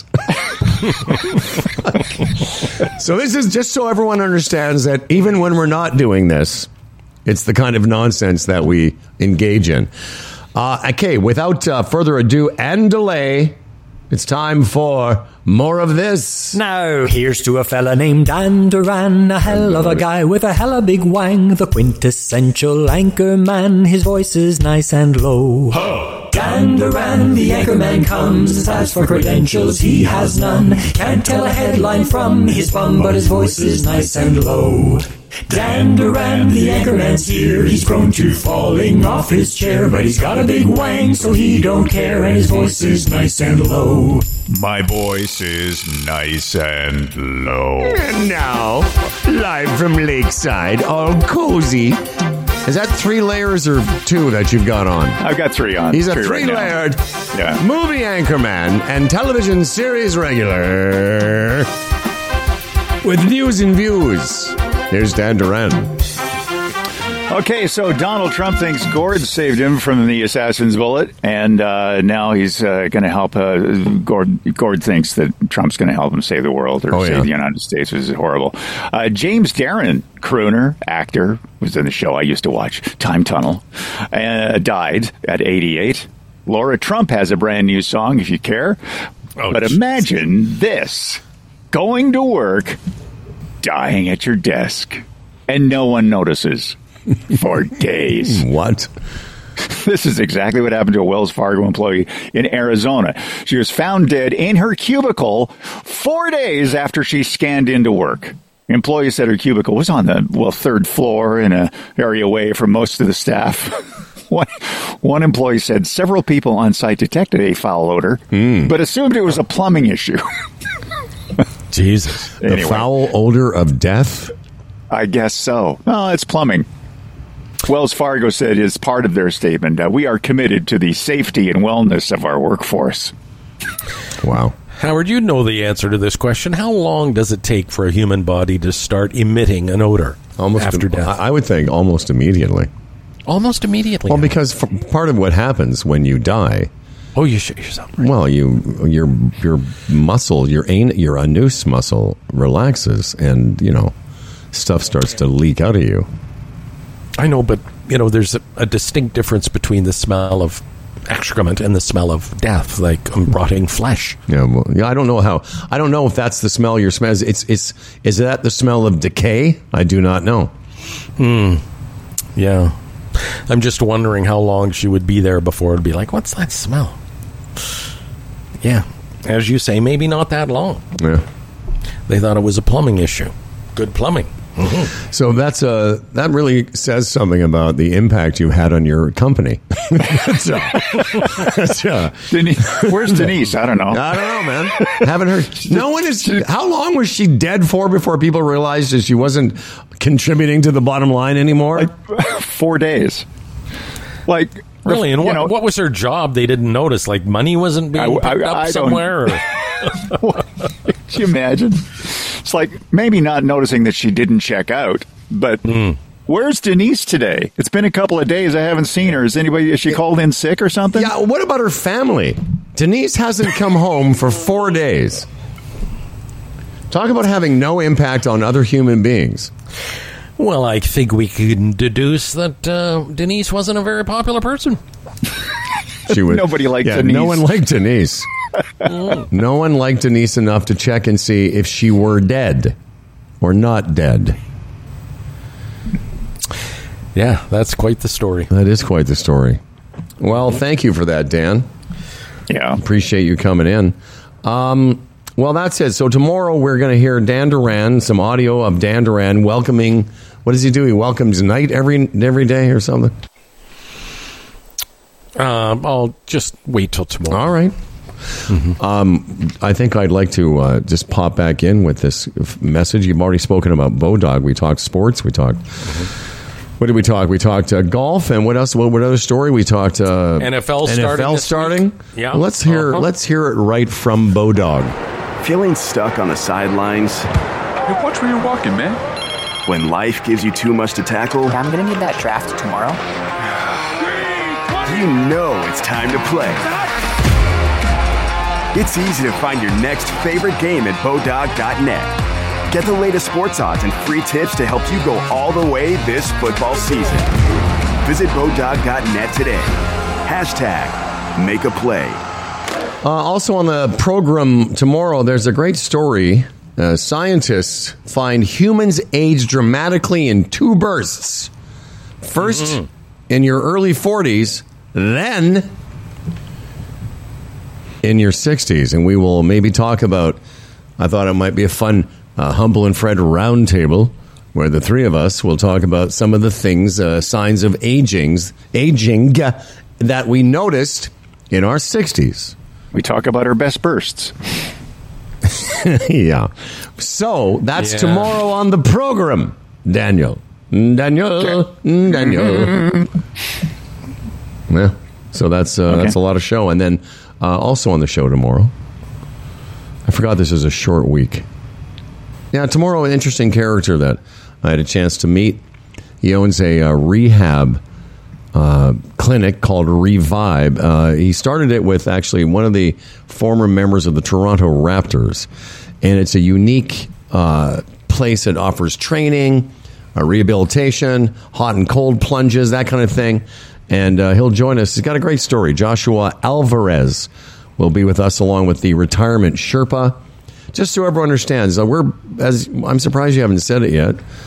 So this is just so everyone understands that even when we're not doing this, it's the kind of nonsense that we engage in. Uh, okay, without uh, further ado and delay, it's time for more of this.
Now, here's to a fella named Dan Duran, a hell of a guy with a hella big wang, the quintessential anchor man. His voice is nice and low. Huh. Dan Duran, the anchor man comes. As for credentials, he has none. Can't tell a headline from his bum, but his voice is nice and low. Dan Duran, the anchorman's here. He's prone to falling off his chair, but he's got a big wang, so he don't care, and his voice is nice and low.
My voice is nice and low.
And now, live from Lakeside, all cozy. Is that three layers or two that you've got on?
I've got three on.
He's a
three
three-layered
right yeah.
movie anchorman and television series regular with news and views. Here's Dan Duran.
Okay, so Donald Trump thinks Gord saved him from the assassin's bullet, and uh, now he's uh, going to help. Uh, Gord, Gord thinks that Trump's going to help him save the world or
oh,
save
yeah.
the United States, which is horrible. Uh, James Darren, crooner, actor, was in the show I used to watch, Time Tunnel, uh, died at eighty-eight. Laura Trump has a brand new song, if you care. Oh, but geez. Imagine this, going to work, dying at your desk, and no one notices for days.
What?
This is exactly what happened to a Wells Fargo employee in Arizona. She was found dead in her cubicle four days after she scanned into work. The employee said her cubicle was on the well third floor in an area away from most of the staff. One, one employee said several people on site detected a foul odor, mm. but assumed it was a plumbing issue.
Jesus.
Anyway.
The foul odor of death?
I guess so. Well, it's plumbing. Wells Fargo said as part of their statement, uh, we are committed to the safety and wellness of our workforce.
Wow.
Howard, you know the answer to this question. How long does it take for a human body to start emitting an odor
almost
after
im-
death?
I would think almost immediately.
Almost immediately.
Well, because f- part of what happens when you die.
Oh, you shit yourself. Right?
Well, you your your muscle, your an, your anus muscle relaxes, and you know stuff starts to leak out of you.
I know, but you know, there's a, a distinct difference between the smell of excrement and the smell of death, like um, rotting flesh.
Yeah, well, yeah. I don't know how. I don't know if that's the smell you're smelling. It's it's is that the smell of decay? I do not know.
Hmm. Yeah. I'm just wondering how long she would be there before it'd be like, what's that smell? Yeah. As you say, maybe not that long.
Yeah.
They thought it was a plumbing issue. Good plumbing.
Mm-hmm. So that's uh, that really says something about the impact you had on your company. that's, uh, that's, uh,
Denise, where's Denise? I don't know.
I don't know, man. Haven't heard. No one is. How long was she dead for before people realized that she wasn't contributing to the bottom line anymore?
Like, four days. Like
really, and what,
know,
what was her job? They didn't notice. Like money wasn't being
I,
picked
I,
up
I
somewhere. Or?
Could you imagine? It's like maybe not noticing that she didn't check out, but mm. where's Denise today? It's been a couple of days. I haven't seen her. Is anybody? Is she called in sick or something?
Yeah. What about her family? Denise hasn't come home for four days. Talk about having no impact on other human beings.
Well, I think we can deduce that uh, Denise wasn't a very popular person.
She was,
Nobody liked
yeah,
Denise.
No one liked Denise. No one liked Denise enough to check and see if she were dead or not dead.
Yeah, that's quite the story.
That is quite the story. Well, thank you for that, Dan.
Yeah.
Appreciate you coming in. Um, well, that's it. So tomorrow we're going to hear Dan Duran, some audio of Dan Duran welcoming. What does he do? He welcomes night every every day or something?
Um, I'll just wait till tomorrow.
All right. Mm-hmm. Um, I think I'd like to uh, just pop back in with this f- message. You've already spoken about Bodog. We talked sports. We talked. Mm-hmm. What did we talk? We talked uh, golf, and what else? What, what other story? We talked uh,
N F L
N F L
starting.
starting.
Yeah.
Well, let's hear.
Uh-huh.
Let's hear it right from Bodog.
Feeling stuck on the sidelines?
Hey, watch where you're walking, man.
When life gives you too much to tackle?
I'm gonna need that draft tomorrow.
You know it's time to play. It's easy to find your next favorite game at Bodog dot net. Get the latest sports odds and free tips to help you go all the way this football season. Visit Bodog dot net today. Hashtag make a play.
Uh, also on the program tomorrow, there's a great story. Uh, scientists find humans age dramatically in two bursts. First, mm-hmm. in your early forties, then in your sixties. And we will maybe talk about, I thought it might be a fun uh, Humble and Fred roundtable where the three of us will talk about some of the things, uh, signs of agings, aging uh, that we noticed in our sixties.
We talk about our best bursts.
Yeah. So that's yeah. tomorrow on the program, Daniel. Daniel. Okay. Daniel. Yeah. So that's uh, okay. that's a lot of show. And then uh, also on the show tomorrow, I forgot this is a short week. Yeah, tomorrow, an interesting character that I had a chance to meet. He owns a uh, rehab uh, clinic called Revive. Uh, he started it with actually one of the former members of the Toronto Raptors. And it's a unique uh, place that offers training, uh, rehabilitation, hot and cold plunges, that kind of thing. And uh, he'll join us. He's got a great story. Joshua Alvarez will be with us along with the retirement Sherpa. Just so everyone understands, uh, we're as I'm surprised you haven't said it yet.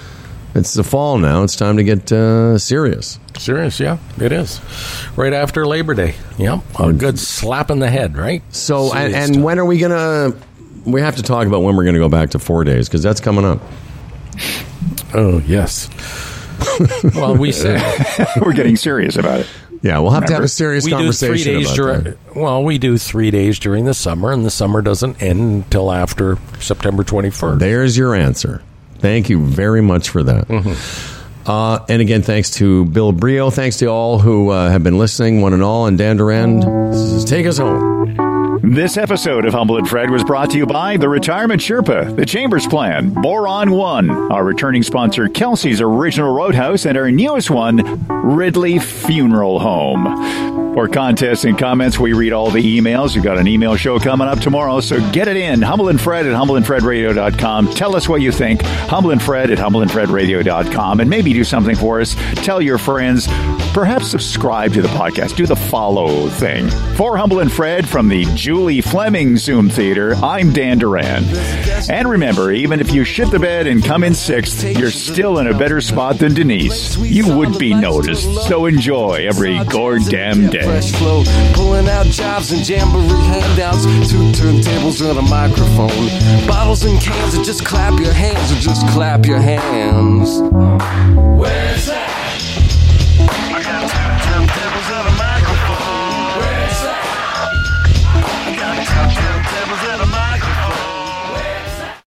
It's the fall now. It's time to get uh, serious.
Serious, yeah, it is. Right after Labor Day. Yep, a good slap in the head, right?
So, and,
Serious
and
time.
when are we going to... We have to talk about when we're going to go back to four days, because that's coming up.
Oh, yes. Well, we said...
We're getting serious about it.
Yeah, we'll have
Remember?
to have a serious
we
conversation
do three days
about
during,
that.
Well, we do three days during the summer, and the summer doesn't end until after September twenty-first.
There's your answer. Thank you very much for that.
Mm-hmm.
Uh, and again, thanks to Bill Brio. Thanks to all who uh, have been listening, one and all. And Dan Duran, take us home.
This episode of Humble and Fred was brought to you by the Retirement Sherpa, the Chambers Plan, Boron One, our returning sponsor Kelsey's Original Roadhouse, and our newest one, Ridley Funeral Home. For contests and comments, we read all the emails. We've got an email show coming up tomorrow, so get it in. Humble and Fred at humble and fred radio dot com. Tell us what you think. Humble and Fred at humble and fred radio dot com. And maybe do something for us. Tell your friends. Perhaps subscribe to the podcast. Do the follow thing. For Humble and Fred from the Julie Fleming Zoom Theater, I'm Dan Duran. And remember, even if you shit the bed and come in sixth, you're still in a better spot than Denise. You would be noticed. So enjoy every goddamn day.
Fresh flow, pulling out jobs and jamboree handouts, two turntables and a microphone, bottles and cans, or just clap your hands, or just clap your hands.